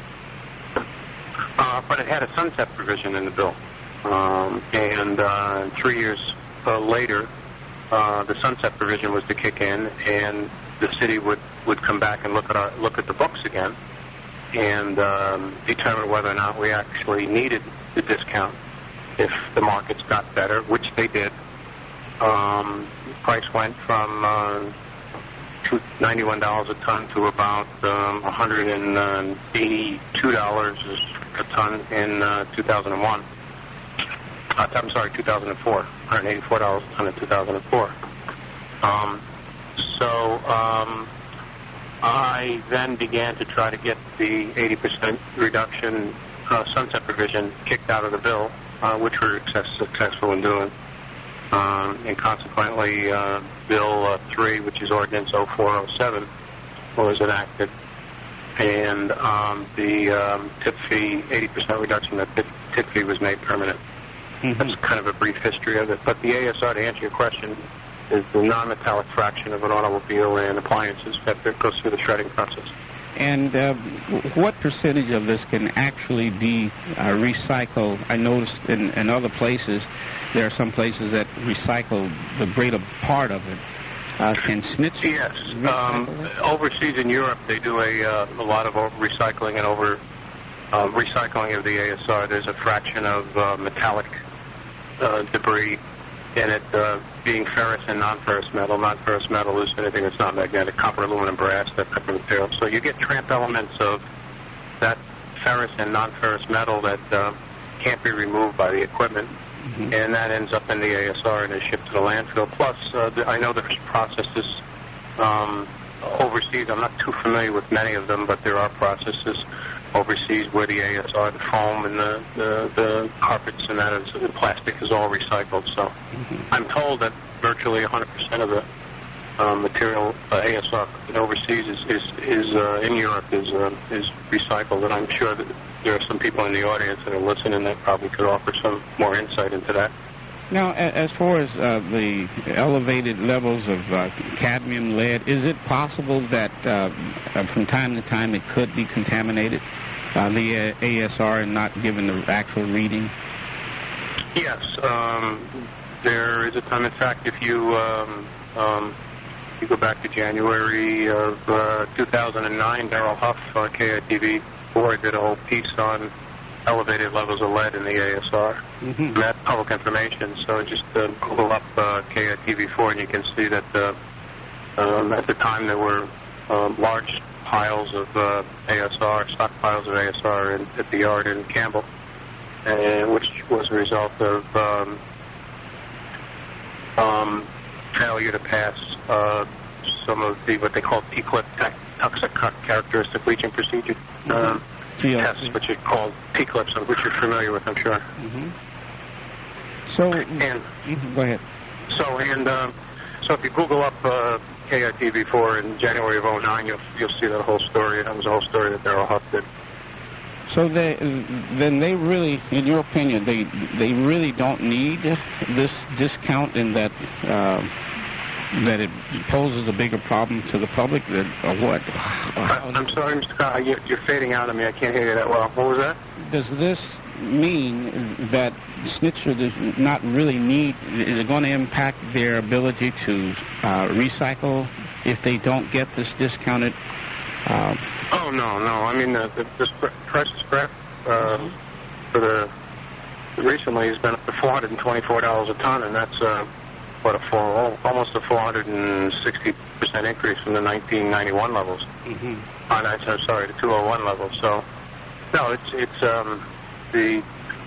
Uh, but it had a sunset provision in the bill, um, and uh, three years uh, later. Uh, the sunset provision was to kick in, and the city would, would come back and look at our look at the books again, and um, determine whether or not we actually needed the discount. If the markets got better, which they did, um, the price went from uh, ninety-one dollars a ton to about um, one hundred eighty-two dollars a ton in uh, two thousand one. Uh, I'm sorry, two thousand four, one hundred eighty-four dollars a ton in two thousand four. Um, so um, I then began to try to get the eighty percent reduction uh, sunset provision kicked out of the bill, uh, which we were success- successful in doing. Um, and consequently, uh, Bill uh, three, which is Ordinance oh four oh seven, was enacted. And um, the um, tip fee, eighty percent reduction of the tip fee was made permanent. Mm-hmm. That's kind of a brief history of it. But the A S R, to answer your question, is the non-metallic fraction of an automobile and appliances that goes through the shredding process. And uh, what percentage of this can actually be uh, recycled? I noticed in, in other places, there are some places that recycle the greater part of it. Uh, can Schnitzer Yes. Um, overseas in Europe, they do a, uh, a lot of recycling and over uh, recycling of the A S R. There's a fraction of uh, metallic uh, debris in it, uh, being ferrous and non-ferrous metal. Non-ferrous metal is anything that's not magnetic, copper, aluminum, brass, that type of material. So you get tramp elements of that ferrous and non-ferrous metal that uh, can't be removed by the equipment, mm-hmm. and that ends up in the A S R and is shipped to the landfill. Plus, uh, the, I know there's processes um, overseas. I'm not too familiar with many of them, but there are processes overseas where the A S R, the foam and the, the, the carpets and that, is, the plastic is all recycled. So mm-hmm. I'm told that virtually one hundred percent of the uh, material uh, A S R overseas is, is, is uh, in Europe is uh, is recycled, and I'm sure that there are some people in the audience that are listening that probably could offer some more insight into that. Now, as far as uh, the elevated levels of uh, cadmium, lead, is it possible that uh, from time to time it could be contaminated, uh, the uh, A S R, and not given the actual reading? Yes. Um, there is a time. In fact, if you, um, um, you go back to January of uh, two thousand nine, Darrell Huff, uh, K I T V four, did a whole piece on elevated levels of lead in the A S R. Mm-hmm. That's public information, so just uh, Google up uh, K I T V four and you can see that uh, um, at the time there were um, large piles of uh, A S R, stockpiles of A S R in, at the yard in Campbell, and which was a result of um, um, failure to pass uh, some of the what they call P-clip toxic characteristic leaching procedure. Mm-hmm. Um, tests, which are called P-clips, which you're familiar with, I'm sure. Mm-hmm. So, and mm-hmm. go ahead. So, and um, so if you Google up uh, K I T V four in January of oh nine, you'll you'll see that whole story. That was a whole story that Darrell Huff did. So they, then they really, in your opinion, they they really don't need this discount in that. Uh, that it poses a bigger problem to the public, that, or what? I'm sorry, Mister Scott, you're, you're fading out on me. I can't hear you that well. What was that? Does this mean that Schnitzer does not really need, is it going to impact their ability to uh, recycle if they don't get this discounted? Uh, oh, no, no. I mean, the, the, the precious scrap uh, mm-hmm. for the recently has been up to four hundred twenty-four dollars a ton, and that's uh, what a four, almost a four hundred sixty percent increase from the nineteen ninety-one levels. Mm-hmm. Uh, that's, I'm sorry, the two oh one levels. So, no, it's it's um, the.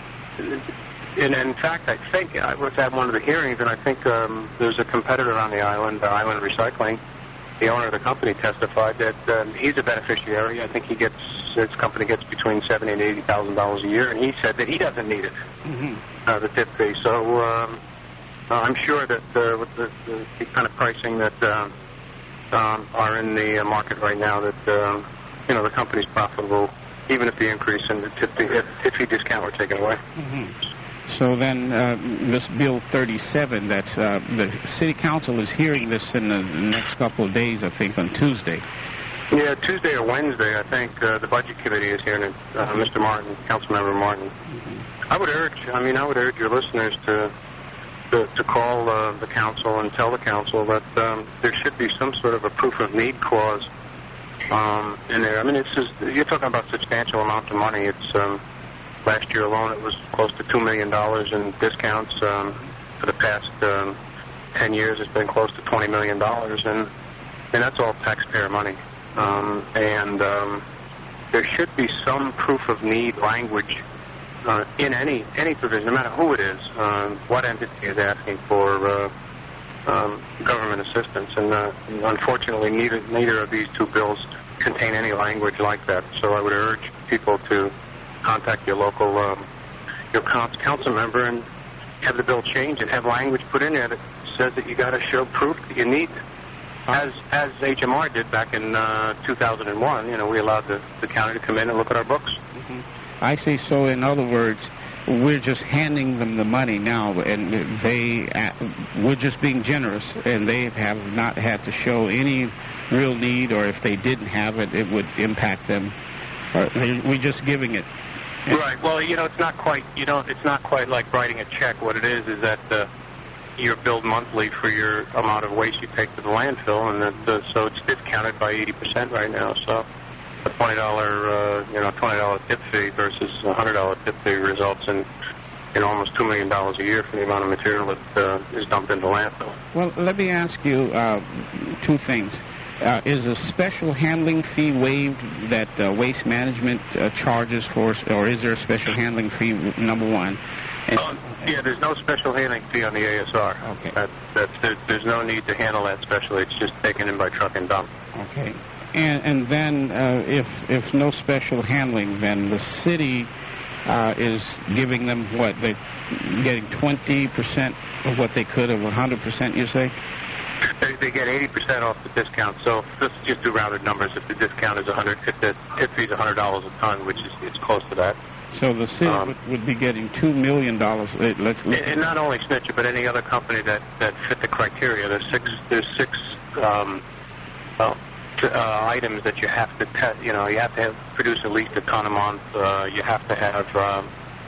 And in fact, I think I was at one of the hearings, and I think um, there's a competitor on the island, uh, Island Recycling. The owner of the company testified that um, he's a beneficiary. I think he gets his company gets between seventy and eighty thousand dollars a year, and he said that he doesn't need it, Mm-hmm. uh, the tip fee. So um, uh, I'm sure that uh, with the, the, the kind of pricing that uh, um, are in the uh, market right now, that um, you know the company's profitable, even if the increase in the tip fee, if, tip fee discount were taken away. Mm-hmm. So then uh, this Bill thirty-seven, that's uh, the City Council is hearing this in the next couple of days, I think, on Tuesday. Yeah, Tuesday or Wednesday, I think uh, the Budget Committee is hearing it, uh, Mister Martin, Councilmember Martin. Mm-hmm. I would urge, I mean, I would urge your listeners to to, to call uh, the council and tell the council that um, there should be some sort of a proof of need clause um, in there. I mean, it's just, you're talking about substantial amounts of money. It's um, last year alone, it was close to two million dollars in discounts. Um, for the past um, ten years, it's been close to twenty million dollars, and and that's all taxpayer money. Um, and um, there should be some proof of need language uh, in any any provision, no matter who it is, uh, what entity is asking for uh, um, government assistance. And uh, unfortunately, neither neither of these two bills contain any language like that. So I would urge people to contact your local um, your council member and have the bill changed and have language put in there that says that you got to show proof that you need it. As as H M R did back in uh, two thousand one, you know, we allowed the, the county to come in and look at our books. Mm-hmm. I see. So in other words, we're just handing them the money now, and they uh, we're just being generous, and they have not had to show any real need, or if they didn't have it, it would impact them. Or we're just giving it. Right. Well, you know, it's not quite. You know, it's not quite like writing a check. What it is is that uh, you're billed monthly for your amount of waste you take to the landfill, and that, uh, so it's discounted by eighty percent right now. So a twenty dollar, uh, you know, twenty dollar tip fee versus a hundred dollar tip fee results in, you know, almost two million dollars a year for the amount of material that uh, is dumped into landfill. Well, let me ask you uh, two things. Uh, is a special handling fee waived that uh, Waste Management uh, charges for, or is there a special handling fee, number one? And, uh, yeah, there's no special handling fee on the A S R. Okay. That, that's, there, there's no need to handle that specially. It's just taken in by truck and dump. Okay. And, and then uh, if, if no special handling, then the city uh, is giving them what? They're getting twenty percent of what they could of one hundred percent, you say? They, they get eighty percent off the discount. So let's just do rounded numbers. If the discount is one hundred, if the tip fee is one hundred dollars a ton, which is it's close to that. So the city um, would, would be getting two million dollars. Let's and, and not only Snitcher, but any other company that, that fit the criteria. There's six there's six um, well, uh, items that you have to te- you know you have to have, produce at least a ton a month. Uh, you have to have um,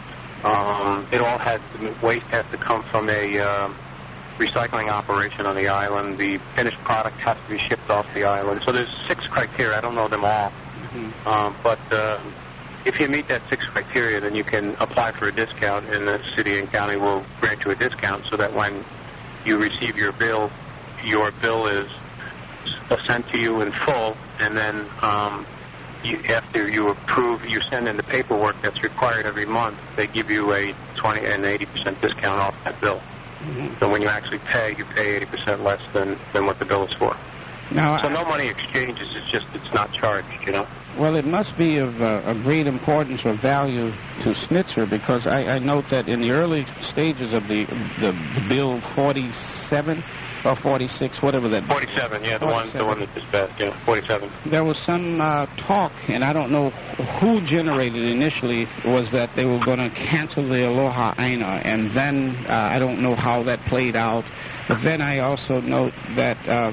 um, it all has waste has to come from a uh, recycling operation on the island. The finished product has to be shipped off the island. So there's six criteria. I don't know them all. Mm-hmm. um, but uh, if you meet that six criteria, then you can apply for a discount, and the city and county will grant you a discount so that when you receive your bill, your bill is sent to you in full, and then um, you, after you approve, you send in the paperwork that's required every month, they give you a twenty and eighty percent discount off that bill. Mm-hmm. So when you actually pay, you pay eighty percent less than, than what the bill is for. Now, so no money exchanges, it's just it's not charged, you know. Well, it must be of uh, a great importance or value to Snitzer, because I, I note that in the early stages of the the, the bill forty-seven or forty-six, whatever that. forty-seven, yeah, the one the one that just passed, yeah, forty-seven. There was some uh, talk, and I don't know who generated it initially, was that they were going to cancel the Aloha Aina, and then uh, I don't know how that played out. But then I also note that uh,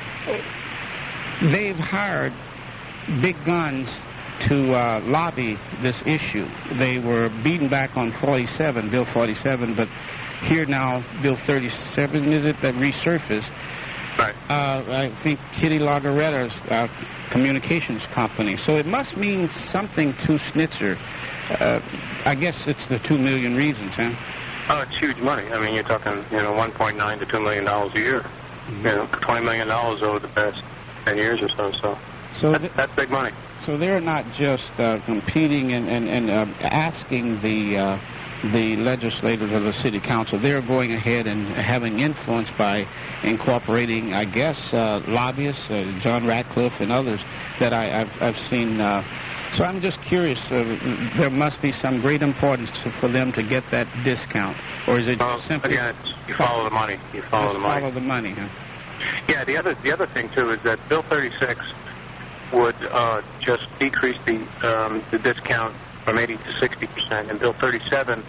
they've hired big guns to uh, lobby this issue. They were beaten back on forty-seven, Bill forty-seven, but here now, Bill thirty-seven, is it, that resurfaced? Right. Uh, I think Kitty Lagaretta's uh, communications company. So it must mean something to Snitzer uh, I guess it's the two million reasons, huh? Oh, it's huge money. I mean, you're talking, you know, one point nine to two million dollars a year. Mm-hmm. You know, twenty million dollars over the past ten years or so. So, so that's, th- that's big money. So they're not just uh, competing and and, and uh, asking the uh, the legislators of the city council. They're going ahead and having influence by incorporating, I guess, uh, lobbyists, uh, John Ratcliffe and others that I, I've I've seen. Uh, So I'm just curious, uh, there must be some great importance to, for them to get that discount, or is it well, just simply... Again, you follow the money. You follow just the money. follow the money, huh? Yeah, the other the other thing, too, is that Bill thirty-six would uh, just decrease the um, the discount from eighty to sixty percent, and Bill thirty-seven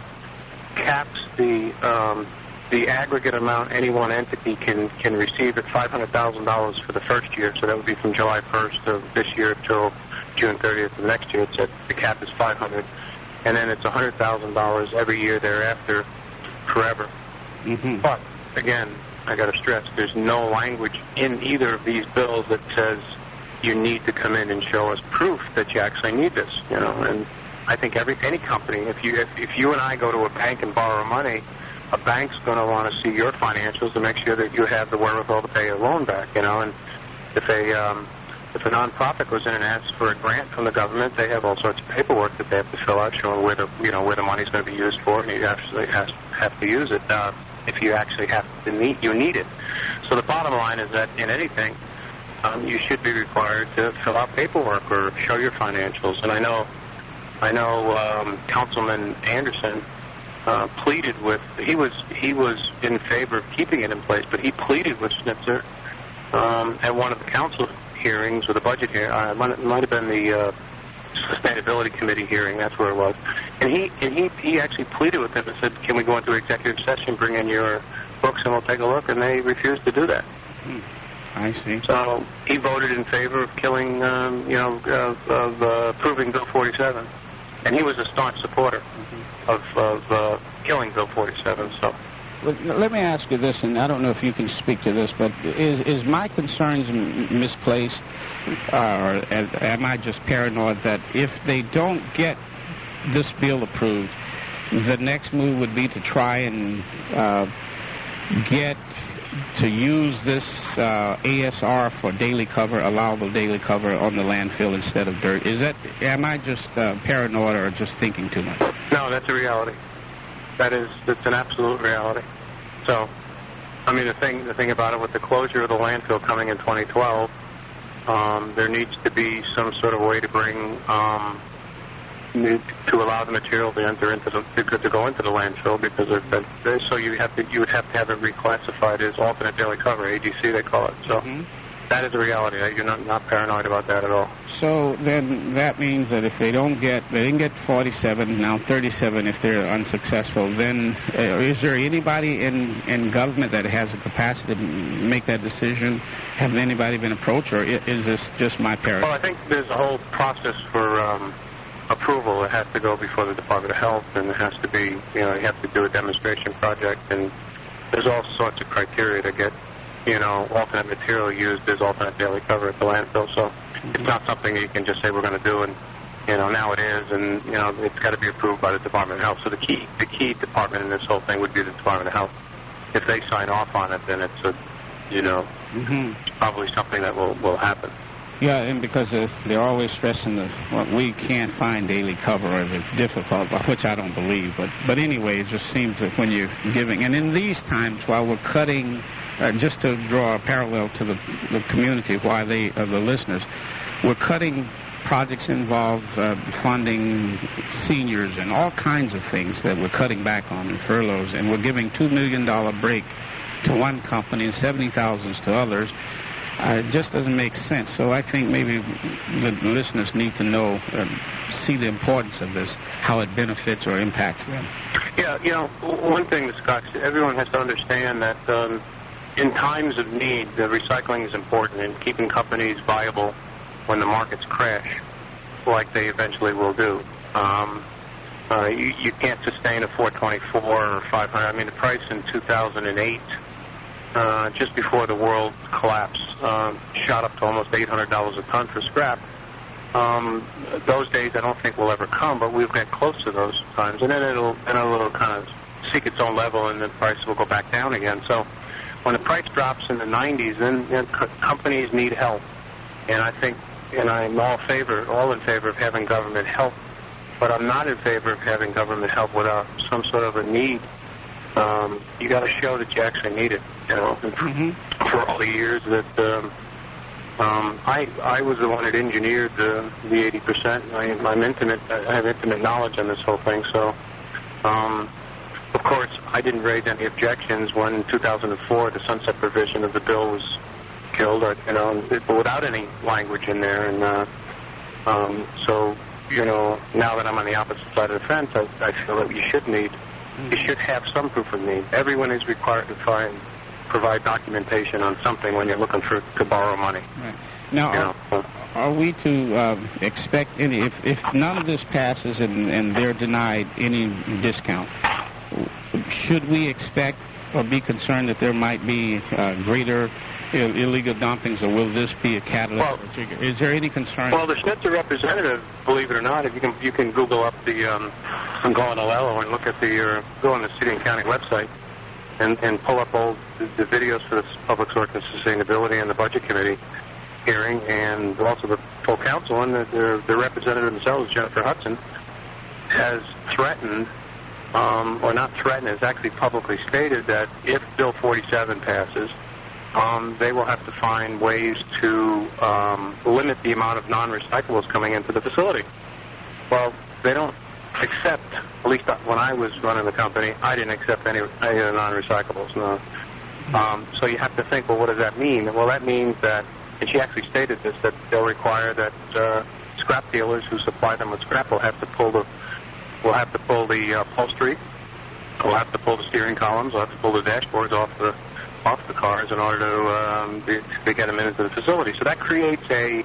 caps the um, the aggregate amount any one entity can, can receive at five hundred thousand dollars for the first year, so that would be from July first of this year till June thirtieth of next year. It's at, the cap is five hundred thousand dollars, and then it's one hundred thousand dollars every year thereafter, forever. Mm-hmm. But, again, I got to stress, there's no language in either of these bills that says you need to come in and show us proof that you actually need this, you know, and I think every any company, if you if, if you and I go to a bank and borrow money, a bank's going to want to see your financials to make sure that you have the wherewithal to pay your loan back, you know. And if a um, if a nonprofit goes in and asks for a grant from the government, they have all sorts of paperwork that they have to fill out showing where the you know where the money's going to be used for, and you actually have, have to use it uh, if you actually have to need you need it. So the bottom line is that in anything, um, you should be required to fill out paperwork or show your financials. And I know I know um, Councilman Anderson. Uh, pleaded with he was he was in favor of keeping it in place, but he pleaded with Schnitzer um, at one of the council hearings or the budget hearing. Uh, it might, might have been the uh, sustainability committee hearing. That's where it was. And he and he he actually pleaded with them and said, "Can we go into executive session, bring in your books, and we'll take a look?" And they refused to do that. Hmm. I see. So he voted in favor of killing, um, you know, uh, of uh, approving Bill forty-seven. And he was a staunch supporter mm-hmm. of, of uh, killing Bill forty-seven. So, well, let me ask you this, and I don't know if you can speak to this, but is is my concerns m- misplaced, uh, or am I just paranoid that if they don't get this bill approved, the next move would be to try and uh, get to use this uh, A S R for daily cover, allowable daily cover on the landfill instead of dirt? Is that, am I just uh, paranoid or just thinking too much? No, that's a reality. That is, that's an absolute reality. So, I mean, the thing, the thing about it, with the closure of the landfill coming in twenty twelve, um, there needs to be some sort of way to bring, um, to allow the material to enter into the to, to go into the landfill, because of the, so you have to you would have to have it reclassified as alternate daily cover, A D C they call it. So mm-hmm. that is a reality. You're not not paranoid about that at all. So then that means that if they don't get they didn't get forty-seven, now thirty-seven, if they're unsuccessful, then uh, is there anybody in in government that has the capacity to make that decision? Have anybody been approached, or is this just my paranoia? Well, I think there's a whole process for. Um, approval. It has to go before the Department of Health, and it has to be, you know, you have to do a demonstration project, and there's all sorts of criteria to get, you know, alternate material used as alternate daily cover at the landfill. So it's not something you can just say we're going to do, and, you know, now it is, and, you know, it's got to be approved by the Department of Health. So the key, the key department in this whole thing would be the Department of Health. If they sign off on it, then it's a, you know, mm-hmm. probably something that will, will happen. Yeah, and because uh, they're always stressing that well, we can't find daily cover, or it's difficult, which I don't believe. But but anyway, it just seems that when you're giving, and in these times, while we're cutting, uh, just to draw a parallel to the, the community, why they, uh, the listeners, we're cutting projects involve uh, funding seniors and all kinds of things that we're cutting back on in furloughs, and we're giving two million dollars break to one company and seventy thousand dollars to others. Uh, it just doesn't make sense. So I think maybe the listeners need to know, uh, see the importance of this, how it benefits or impacts them. Yeah, you know, one thing, Scott, everyone has to understand that um, in times of need, the recycling is important in keeping companies viable when the markets crash, like they eventually will do. Um, uh, you, you can't sustain a four twenty-four or five hundred. I mean, the price in two thousand eight, uh, just before the world collapsed, um, shot up to almost eight hundred dollars a ton for scrap. Um, those days I don't think will ever come, but we'll get close to those times, and then it'll then it'll kind of seek its own level, and the price will go back down again. So when the price drops in the nineties, then, then co- companies need help, and I think, and I'm all favor, all in favor of having government help, but I'm not in favor of having government help without some sort of a need. Um, you got to show that you actually need it. You know, Mm-hmm. for all the years that. Um, Um, I I was the one that engineered the the eighty percent. I, I'm intimate. I have intimate knowledge on this whole thing. So, um, of course, I didn't raise any objections when in two thousand four the sunset provision of the bill was killed. Or, you know, it, without any language in there. And uh, um, so, you know, now that I'm on the opposite side of the fence, I, I feel that you should need, you should have some proof of need. Everyone is required to find. Provide documentation on something when you're looking for to borrow money. Right. Now, You are, know, are we to uh, expect any, if, if none of this passes and, and they're denied any discount, should we expect or be concerned that there might be uh, greater Ill- illegal dumpings, or will this be a catalyst? Well, Is there any concern? Well, the Schnitzer representative, believe it or not, if you can you can Google up the um, I'm going to Lello and look at the uh, go on the city and county website and, and pull up all the, the videos for the Public Works and Sustainability and the Budget Committee hearing, and also the full council, and the, the, the representative themselves, Jennifer Hudson, has threatened, um, or not threatened, has actually publicly stated that if Bill forty-seven passes, um, they will have to find ways to um, limit the amount of non-recyclables coming into the facility. Well, they don't accept, at least when I was running the company, I didn't accept any, any of the non-recyclables, no. Um, so you have to think, well, what does that mean? Well, that means that, and she actually stated this, that they'll require that uh, scrap dealers who supply them with scrap will have to pull the, will have to pull the uh, upholstery, will have to pull the steering columns, will have to pull the dashboards off the off the cars in order to, um, be, to get them into the facility. So that creates a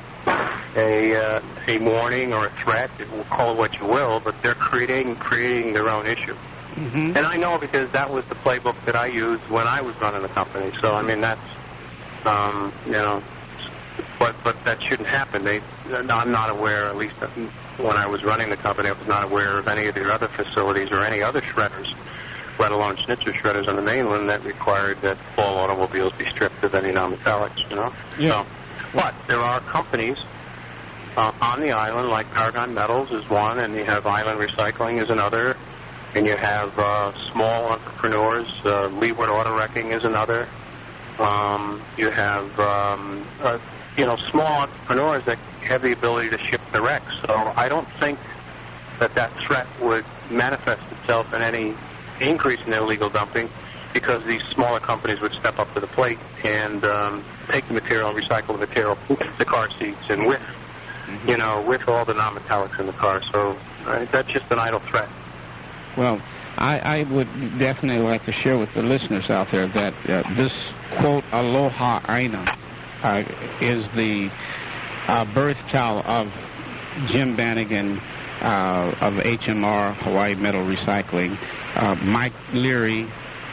a uh, a warning or a threat. We'll call it what you will, but they're creating creating their own issue. Mm-hmm. And I know because that was the playbook that I used when I was running the company. So I mean that's um, you know, but but that shouldn't happen. They I'm not aware, at least when I was running the company, I was not aware of any of their other facilities or any other shredders, let alone Schnitzer shredders on the mainland, that required that all automobiles be stripped of any non-metallics, you know? Yeah. So, but there are companies uh, on the island, like Paragon Metals is one, and you have Island Recycling is another, and you have uh, small entrepreneurs, uh, Leeward Auto Wrecking is another. Um, you have, um, uh, you know, small entrepreneurs that have the ability to ship the wrecks. So I don't think that that threat would manifest itself in any increase in illegal dumping, because these smaller companies would step up to the plate and um, take the material and recycle the material with the car seats and with, mm-hmm. you know, with all the non-metallics in the car. So uh, that's just an idle threat. Well, I, I would definitely like to share with the listeners out there that uh, this, quote, Aloha Aina uh, is the uh, birth child of Jim Bannigan, Uh, of H M R, Hawaii Metal Recycling, uh, Mike Leary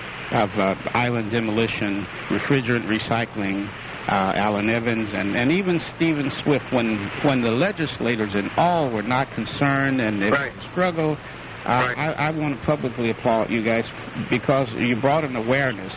of uh, Island Demolition, Refrigerant Recycling, uh, Alan Evans, and, and even Stephen Swift, when when the legislators and all were not concerned and it right. was a struggle. Uh, right. I, I want to publicly applaud you guys because you brought an awareness.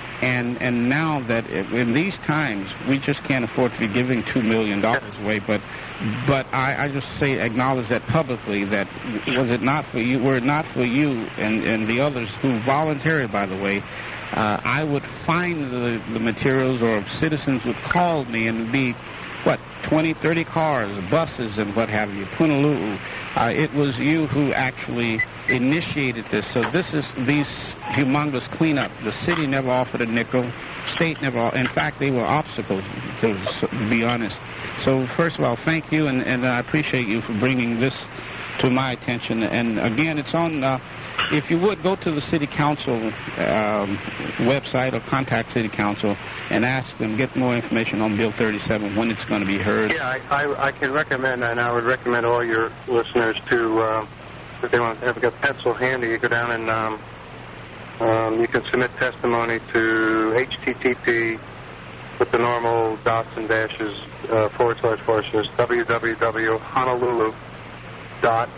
And and now that it, in these times, we just can't afford to be giving two million dollars away. But but I, I just say acknowledge that publicly, that was it not for you, were it not for you and, and the others who volunteered, by the way, uh, I would find the, the materials, or citizens would call me and be, what, twenty, thirty cars, buses, and what have you, Punaluu. Uh, it was you who actually initiated this. So this is these humongous cleanup. The city never offered a nickel. State never. In fact, they were obstacles, to be honest. So first of all, thank you, and, and I appreciate you for bringing this to my attention. And again, it's on. Uh, if you would, go to the City Council um, website or contact City Council and ask them, get more information on Bill thirty-seven, when it's going to be heard. Yeah, I, I, I can recommend, and I would recommend all your listeners to, uh, if they want to have a pencil handy, you go down and um, um, you can submit testimony to H T T P with the normal dots and dashes, uh, forward slash forward slash www.honolulu dot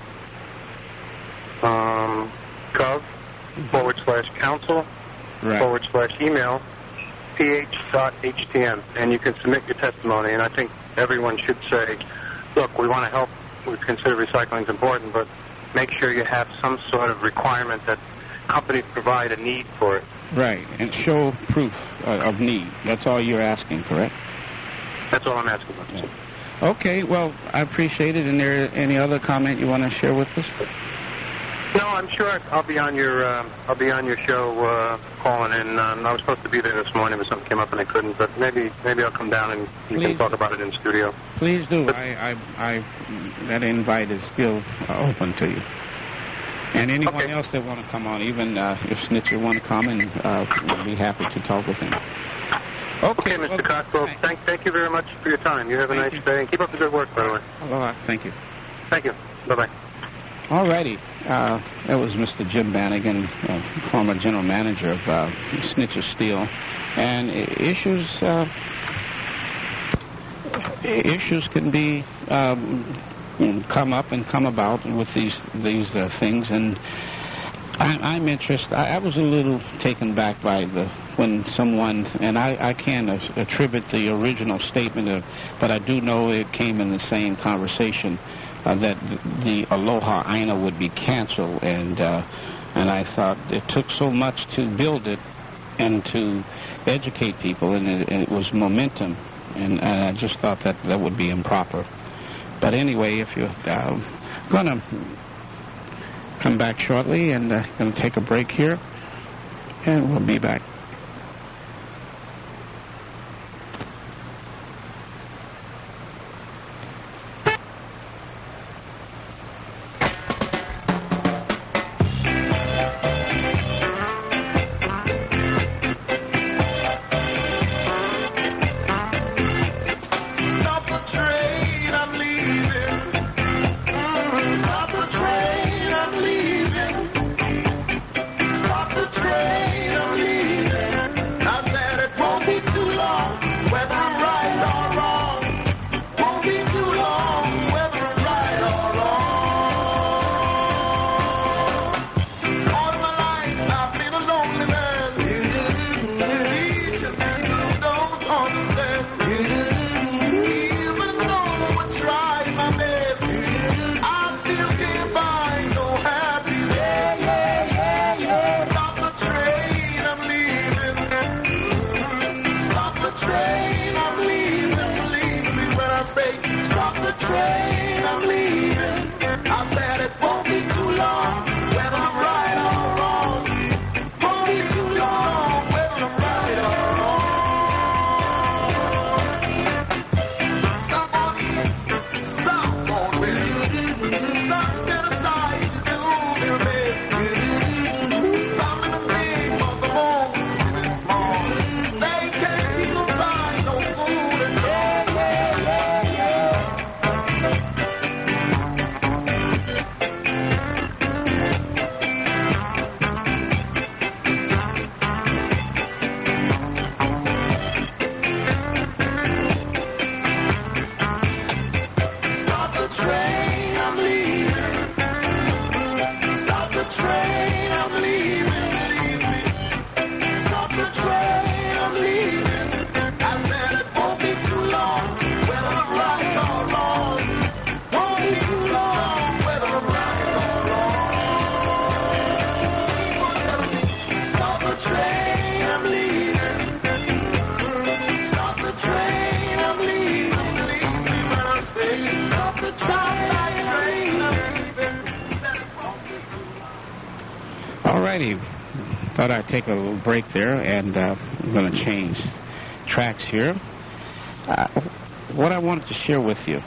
um, gov forward slash council Right. forward slash email ph.htm, and you can submit your testimony. And I think everyone should say, look, we want to help. We consider recycling is important, but make sure you have some sort of requirement that companies provide a need for it. Right, and show proof uh, of need. That's all you're asking, correct? That's all I'm asking for. Yeah. Okay, well, I appreciate it. And there any other comment you want to share with us? No, I'm sure I'll be on your uh, I'll be on your show uh, calling in. Um, I was supposed to be there this morning, but something came up and I couldn't. But maybe maybe I'll come down and you Please. can talk about it in studio. Please do. I, I, I, that invite is still uh, open to you. And anyone Okay. else that want to come on, even uh, if Snitcher want to come, and uh, we'll be happy to talk with him. Okay, Mister well, Cox. Well, thank thank you very much for your time. You have a Thank nice you. day, and keep up the good work, by the way. Aloha. Thank you. Thank you. Bye bye. All righty. Uh, that was Mister Jim Bannigan, uh, former general manager of uh, Snitcher Steel. And i- issues uh, i- issues can be um, come up and come about with these these uh, things. And I, I'm interested. I, I was a little taken back by the when someone, and I, I can't attribute the original statement, of, but I do know it came in the same conversation. Uh, that the, the Aloha Aina would be canceled, and uh, and I thought it took so much to build it and to educate people, and it, and it was momentum, and, and I just thought that that would be improper. But anyway, if you're uh, going to come back shortly, and uh, going to take a break here, and we'll be back. Thought I'd take a little break there, and uh, I'm going to change tracks here. Uh, what I wanted to share with you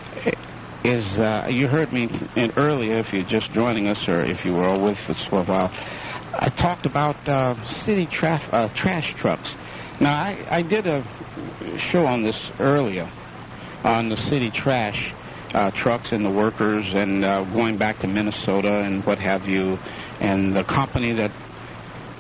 is, uh, you heard me in earlier, if you're just joining us or if you were with us for a while, I talked about uh, city traf- uh, trash trucks. Now, I, I did a show on this earlier, on the city trash uh, trucks and the workers, and uh, going back to Minnesota and what have you, and the company that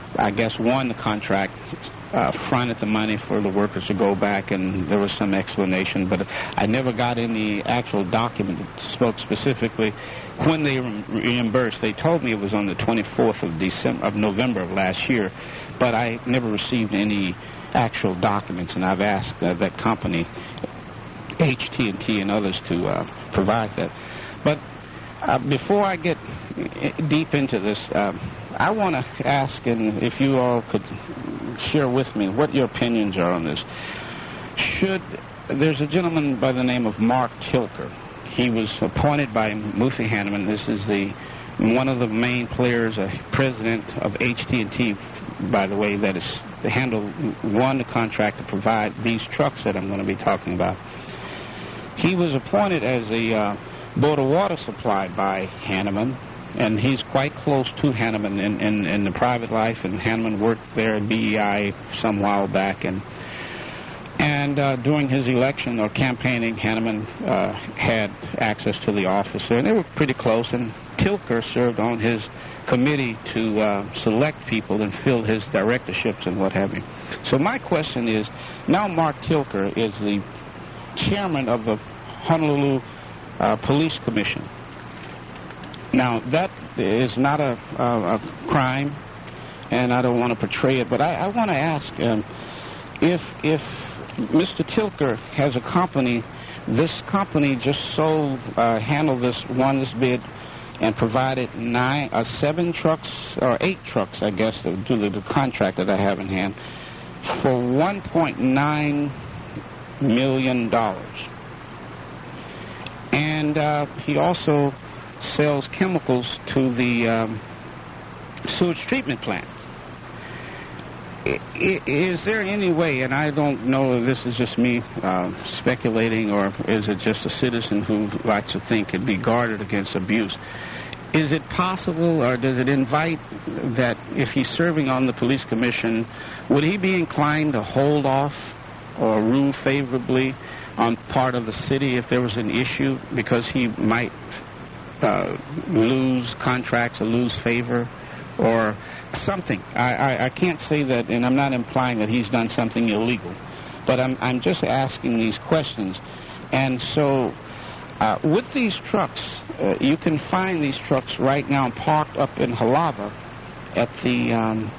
I guess, won the contract, uh, fronted the money for the workers to go back, and there was some explanation, but I never got any actual document that spoke specifically when they re reimbursed. They told me it was on the twenty-fourth of December of November of last year, but I never received any actual documents, and I've asked uh, that company, H T and T and others, to uh, provide that. But uh, before I get deep into this, uh, I want to ask, and if you all could share with me what your opinions are on this. Should, there's a gentleman by the name of Mark Tilker. He was appointed by Mufi Hanneman. This is the one of the main players, a president of H T and T, by the way, that is the handle, won the contract to provide these trucks that I'm going to be talking about. He was appointed as a uh, board of water supply by Hanneman, and he's quite close to Hanneman in, in, in the private life, and Hanneman worked there at B E I some while back, and and uh, during his election or campaigning, Hanneman uh, had access to the office there, and they were pretty close, and Tilker served on his committee to uh, select people and fill his directorships and what have you. So my question is, now Mark Tilker is the chairman of the Honolulu uh, Police Commission. Now, that is not a, a, a crime, and I don't want to portray it, but I, I want to ask um, if, if Mister Tilker has a company, this company just sold, uh, handled this, won this bid, and provided nine, uh, seven trucks, or eight trucks, I guess, to do the, the contract that I have in hand, for one point nine million dollars. And uh, he also sells chemicals to the um, sewage treatment plant. I, I, is there any way, and I don't know if this is just me uh, speculating, or is it just a citizen who likes to think it'd be guarded against abuse, is it possible, or does it invite that if he's serving on the police commission, would he be inclined to hold off or rule favorably on part of the city if there was an issue, because he might uh, lose contracts or lose favor or something? I, I, I can't say that, and I'm not implying that he's done something illegal, but I'm, I'm just asking these questions. And so uh, with these trucks, uh, you can find these trucks right now parked up in Halawa at the um,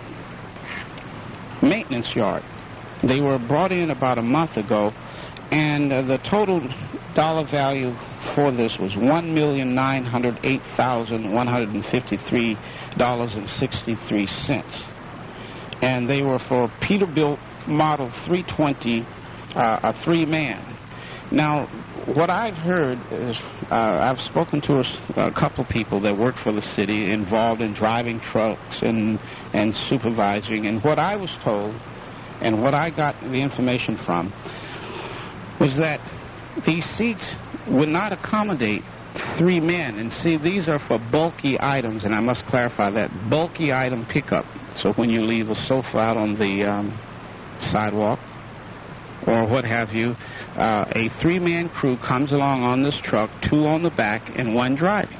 maintenance yard. They were brought in about a month ago, and uh, the total dollar value for this was one million nine hundred eight thousand one hundred fifty-three dollars and sixty-three cents. And they were for Peterbilt Model three twenty, uh, a three-man. Now, what I've heard is, uh, I've spoken to a, a couple people that work for the city involved in driving trucks and, and supervising, and what I was told, and what I got the information from, was that these seats would not accommodate three men. And see, these are for bulky items, and I must clarify that. Bulky item pickup. So when you leave a sofa out on the um, sidewalk or what have you, uh, a three-man crew comes along on this truck, two on the back and one driving.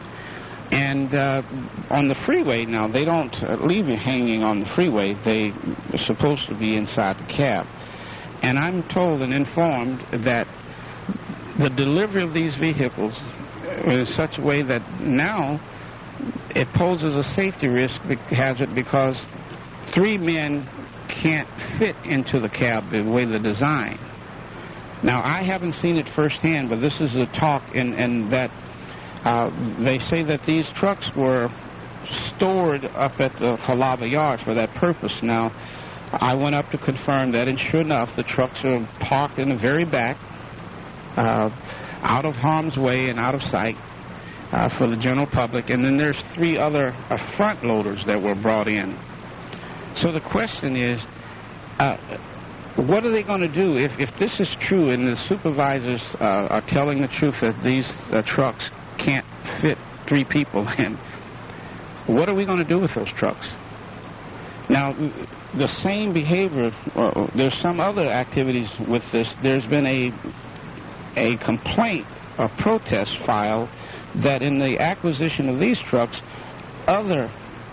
And uh, on the freeway now, they don't uh, leave you hanging on the freeway. They are supposed to be inside the cab. And I'm told and informed that the delivery of these vehicles in such a way that now it poses a safety risk hazard, because three men can't fit into the cab the way they're designed. Now, I haven't seen it firsthand, but this is a talk, and, and that uh, they say that these trucks were stored up at the Halawa yard for that purpose. Now, I went up to confirm that, and sure enough, the trucks are parked in the very back, uh, out of harm's way and out of sight uh, for the general public. And then there's three other uh, front loaders that were brought in. So the question is, uh, what are they going to do if, if this is true and the supervisors uh, are telling the truth that these uh, trucks can't fit three people in? What are we going to do with those trucks? Now, the same behavior, uh, there's some other activities with this. There's been a a complaint, a protest filed, that in the acquisition of these trucks, other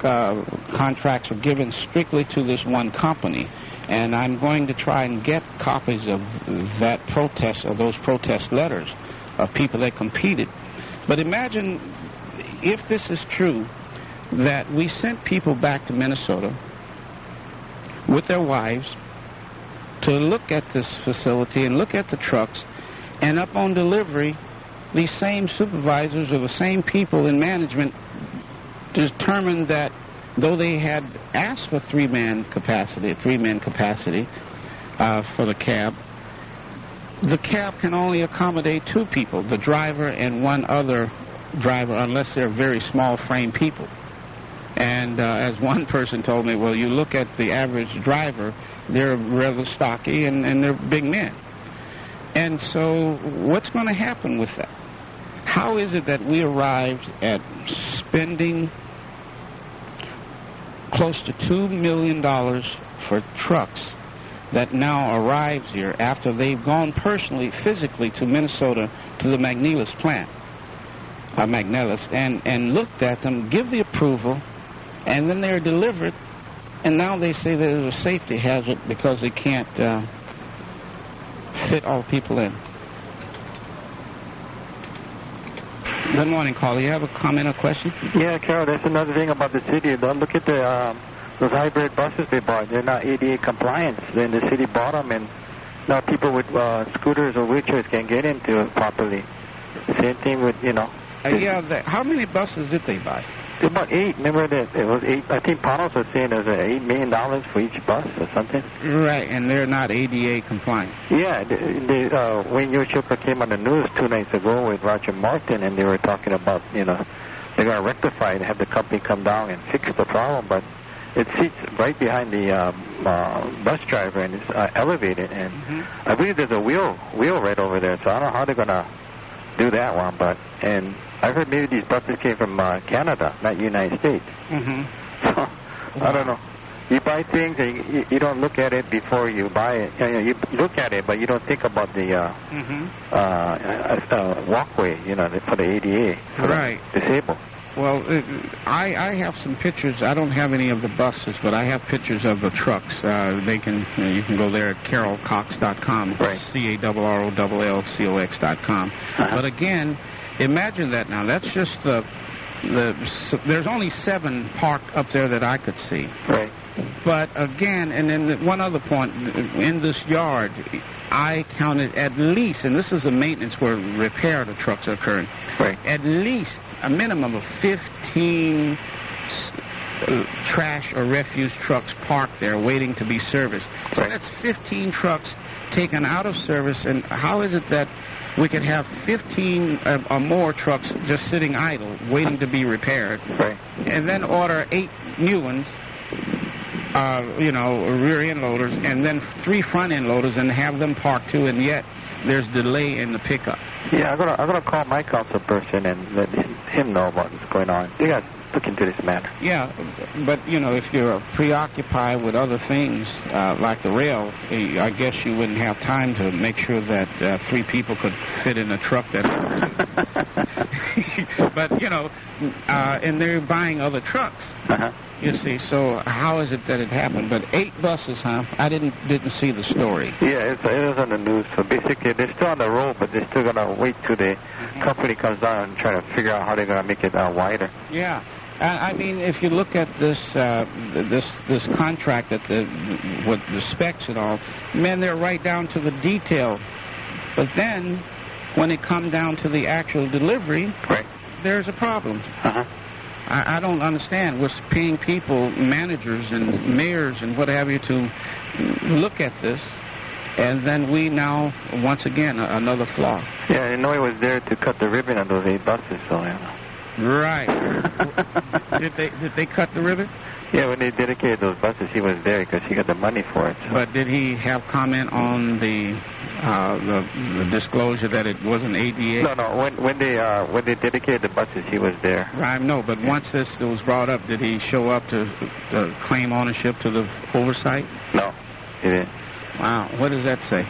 uh, contracts are given strictly to this one company. And I'm going to try and get copies of that protest, or those protest letters of people that competed. But imagine if this is true, that we sent people back to Minnesota with their wives to look at this facility and look at the trucks, and up on delivery, these same supervisors or the same people in management determined that though they had asked for three-man capacity, three-man capacity uh, for the cab, the cab can only accommodate two people, the driver and one other driver, unless they're very small frame people. And uh, as one person told me, well, you look at the average driver, they're rather stocky and, and they're big men. And so what's going to happen with that? How is it that we arrived at spending close to two million dollars for trucks that now arrives here after they've gone personally, physically to Minnesota, to the McNeilus plant, uh, McNeilus, and, and looked at them, give the approval, and then they're delivered, and now they say there's a safety hazard because they can't uh, fit all people in. Good morning, caller. You have a comment or question? Yeah, Carol, that's another thing about the city. Don't look at the um, those hybrid buses they bought. They're not A D A compliant. Then the city bought them, and now people with uh, scooters or wheelchairs can't get into it properly. Same thing with, you know. Uh, yeah, the, how many buses did they buy? They bought eight. Remember that it was eight. I think Panos was saying there's uh, eight million dollars for each bus or something. Right, and they're not A D A compliant. Yeah, the, the, uh, Wayne Yoshioka came on the news two nights ago with Roger Martin, and they were talking about, you know, they're going to rectify it, have the company come down and fix the problem, but it sits right behind the um, uh, bus driver, and it's uh, elevated, and mm-hmm. I believe there's a wheel wheel right over there, so I don't know how they're going to do that one, but, and I heard maybe these buses came from uh, Canada, not United States. Mm-hmm. So, wow. I don't know. You buy things and you, you don't look at it before you buy it. You, know, you look at it, but you don't think about the uh, mm-hmm. uh, uh, uh, walkway, you know, for the A D A, for right. the disabled. Well, uh, I, I have some pictures. I don't have any of the buses, but I have pictures of the trucks. Uh, they can you, know, you can go there at carol cox dot com, right. C A R R O L L C O X dot com. Uh-huh. But again, imagine that now. That's just the the. So there's only seven parked up there that I could see. Right. But again, and then one other point, in this yard, I counted at least, and this is a maintenance where repair the trucks are occurring. Right. At least a minimum of fifteen uh, trash or refuse trucks parked there waiting to be serviced. So right. that's fifteen trucks taken out of service, and how is it that we could have fifteen uh, or more trucks just sitting idle waiting to be repaired, right. and then order eight new ones, uh, you know, rear end loaders, and then three front end loaders, and have them parked too, and yet there's delay in the pickup. Yeah, I'm gonna I'm gonna call my council person and let him know about what's going on. You guys look into this matter. Yeah, but you know, if you're preoccupied with other things uh, like the rail, I guess you wouldn't have time to make sure that uh, three people could fit in a truck that. But you know, uh, and they're buying other trucks. Uh-huh. You see, so how is it that it happened? But eight buses, huh? I didn't didn't see the story. Yeah, it's, it was on the news. So basically, they're still on the road, but they're still gonna wait till the mm-hmm. company comes down and try to figure out how they're gonna make it uh, wider. Yeah. I mean, if you look at this uh, this this contract, that the what the specs and all, man, they're right down to the detail. But then, when it comes down to the actual delivery, right. there's a problem. Uh-huh. I, I don't understand. We're paying people, managers and mayors and what have you, to look at this, and then we now, once again, another flaw. Yeah, I know he was there to cut the ribbon on those eight buses, so yeah. Right. did they did they cut the ribbon? Yeah, when they dedicated those buses, he was there because he got the money for it. So. But did he have comment on the uh, the, the disclosure that it wasn't A D A? No, no. When when they uh, when they dedicated the buses, he was there. Right. No, but once this was brought up, did he show up to, to claim ownership to the oversight? No, he didn't. Wow. What does that say?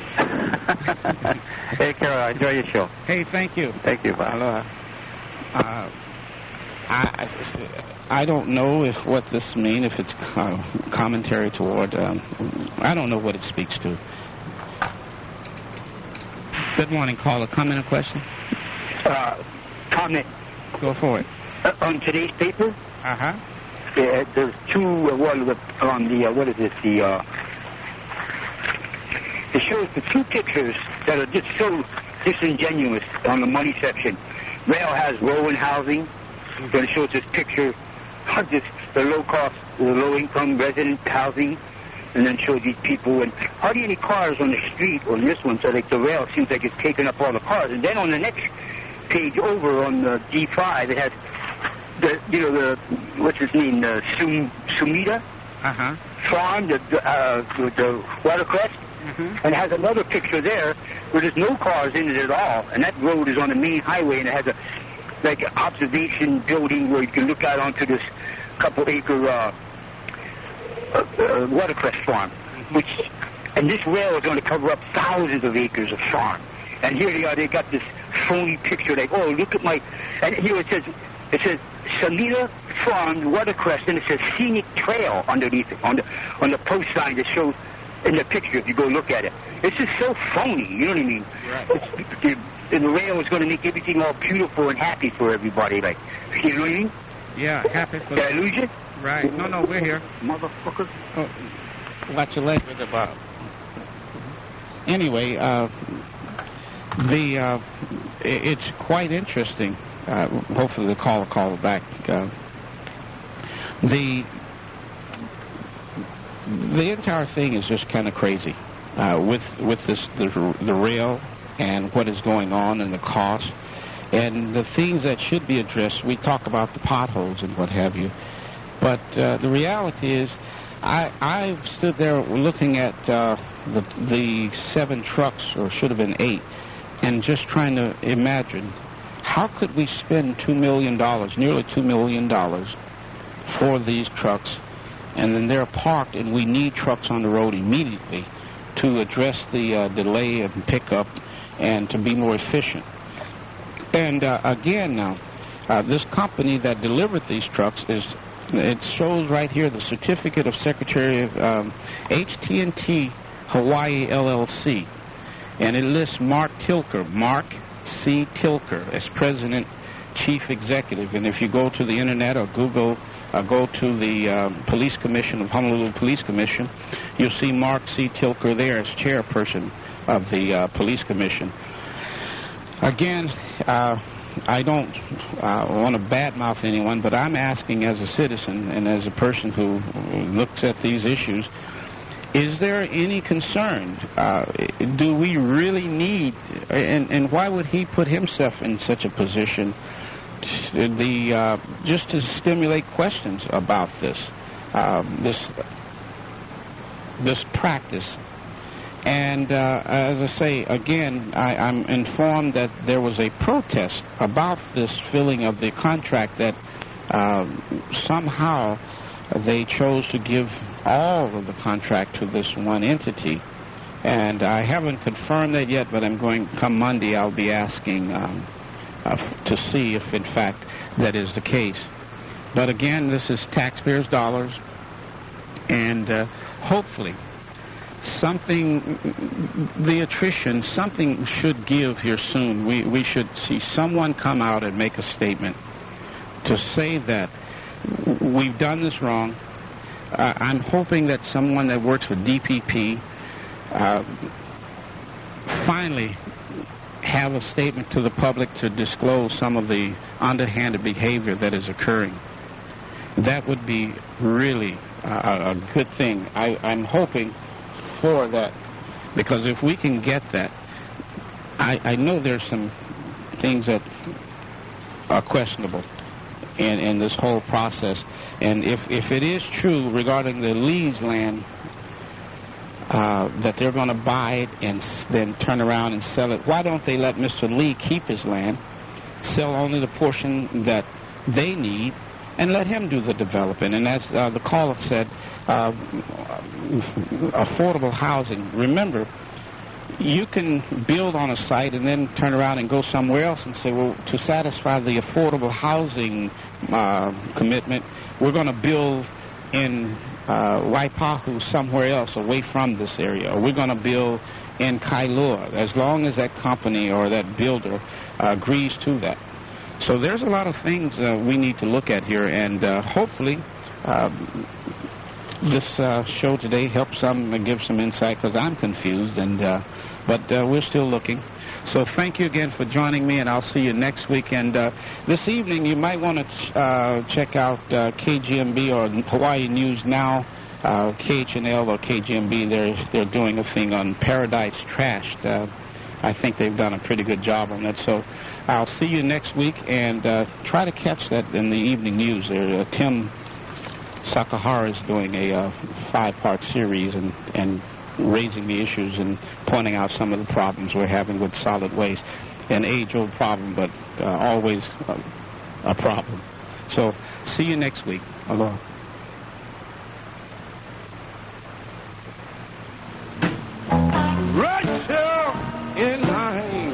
Hey, Carol, enjoy your show. Hey, thank you. Thank you. Bye. Aloha. Uh, I, I don't know if what this means, if it's uh, commentary toward, um, I don't know what it speaks to. Good morning, caller. Comment or question? Uh, comment. Go for it. Uh, on today's paper, uh-huh. uh, there's two, uh, one with, on the, uh, what is this, the, uh, it shows the two pictures that are just so disingenuous on the money section. Rail has Rowan housing, then it shows this picture of this, the low-cost, the low-income resident housing, and then shows these people, and hardly any cars on the street on this one, so like the rail seems like it's taking up all the cars. And then on the next page over on the D five, it has the, you know, the, what's his name, the Sum, Sumida uh-huh. farm, the, uh, the, the watercrest. Mm-hmm. And it has another picture there where there's no cars in it at all, and that road is on the main highway, and it has a like an observation building where you can look out onto this couple acre uh, uh, uh, watercress farm, mm-hmm. which and this rail is going to cover up thousands of acres of farm. And here they are, they got this phony picture like, oh, look at my, and here it says it says Samita Farm Watercrest, and it says scenic trail underneath it on the on the post sign that shows. In the picture, if you go look at it, it's just so phony. You know what I mean? Right. It's, the, the rail is going to make everything all beautiful and happy for everybody. Like, you know what I mean? Yeah, happy for. Did I lose you? Right. No, no, we're here. Motherfucker. Oh, watch your leg with the bob. Anyway, uh, the uh, it, it's quite interesting. Uh, hopefully, the caller call back. Uh, the. The entire thing is just kind of crazy uh, with with this the, the rail and what is going on and the cost and the things that should be addressed. We talk about the potholes and what have you, but uh, the reality is, I I stood there looking at uh, the the seven trucks, or should have been eight, and just trying to imagine how could we spend two million dollars, nearly two million dollars, for these trucks. And then they're parked, and we need trucks on the road immediately to address the uh, delay and pickup and to be more efficient. And uh, again now, uh, this company that delivered these trucks is, it shows right here the certificate of Secretary of um, H T and T Hawaii L L C. And it lists Mark Tilker, Mark C. Tilker, as President Chief Executive. And if you go to the internet or Google, uh, go to the uh, Police Commission of Honolulu Police Commission, you'll see Mark C. Tilker there as chairperson of the uh, Police Commission. Again, uh, I don't uh, want to badmouth anyone, but I'm asking as a citizen and as a person who looks at these issues, is there any concern? Uh, do we really need, and, and why would he put himself in such a position the uh, just to stimulate questions about this, um, this, this practice? And uh, as I say, again, I, I'm informed that there was a protest about this filling of the contract, that uh, somehow they chose to give all of the contract to this one entity. And I haven't confirmed that yet, but I'm going, come Monday, I'll be asking um, uh, to see if, in fact, that is the case. But again, this is taxpayers' dollars, and uh, hopefully something, the attrition, something should give here soon. We, we should see someone come out and make a statement to say that we've done this wrong. Uh, I'm hoping that someone that works for D P P uh, finally have a statement to the public to disclose some of the underhanded behavior that is occurring. That would be really uh, a good thing. I, I'm hoping for that, because if we can get that, I, I know there's some things that are questionable in, in this whole process. And if, if it is true regarding the Lee's land, uh, that they're going to buy it and s- then turn around and sell it, why don't they let Mister Lee keep his land, sell only the portion that they need, and let him do the development? And as uh, the caller said, uh, affordable housing. Remember, you can build on a site and then turn around and go somewhere else and say, well, to satisfy the affordable housing uh, commitment, we're going to build in uh, Waipahu somewhere else away from this area, or we're going to build in Kailua, as long as that company or that builder uh, agrees to that. So there's a lot of things uh, we need to look at here, and uh, hopefully uh, this uh, show today helps some and give some insight, because I'm confused, and uh, but uh, we're still looking. So thank you again for joining me, and I'll see you next week. And uh, this evening you might want to ch uh, check out uh, K G M B or Hawaii News Now, uh, K H N L or K G M B. They're, they're doing a thing on Paradise Trashed. Uh, I think they've done a pretty good job on that. So I'll see you next week, and uh, try to catch that in the evening news. There, uh, Tim Sakahara is doing a uh, five-part series and, and raising the issues and pointing out some of the problems we're having with solid waste. An age-old problem, but uh, always uh, a problem. So see you next week. Aloha. Right here in my hand.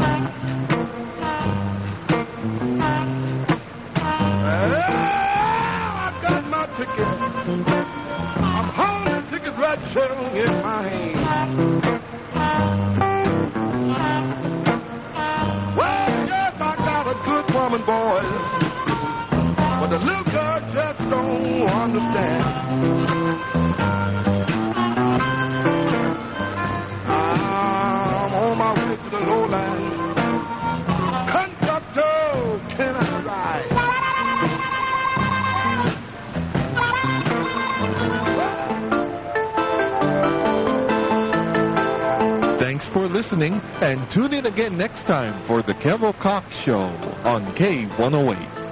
I got my ticket. I'm holding the ticket right here in my hand. Well, yes, I got a good woman, boys, but the little girl just don't understand. I'm on my way to the lowland. Conductor, can I ride? Thanks for listening, and tune in again next time for the Carol Cox Show on K one oh eight.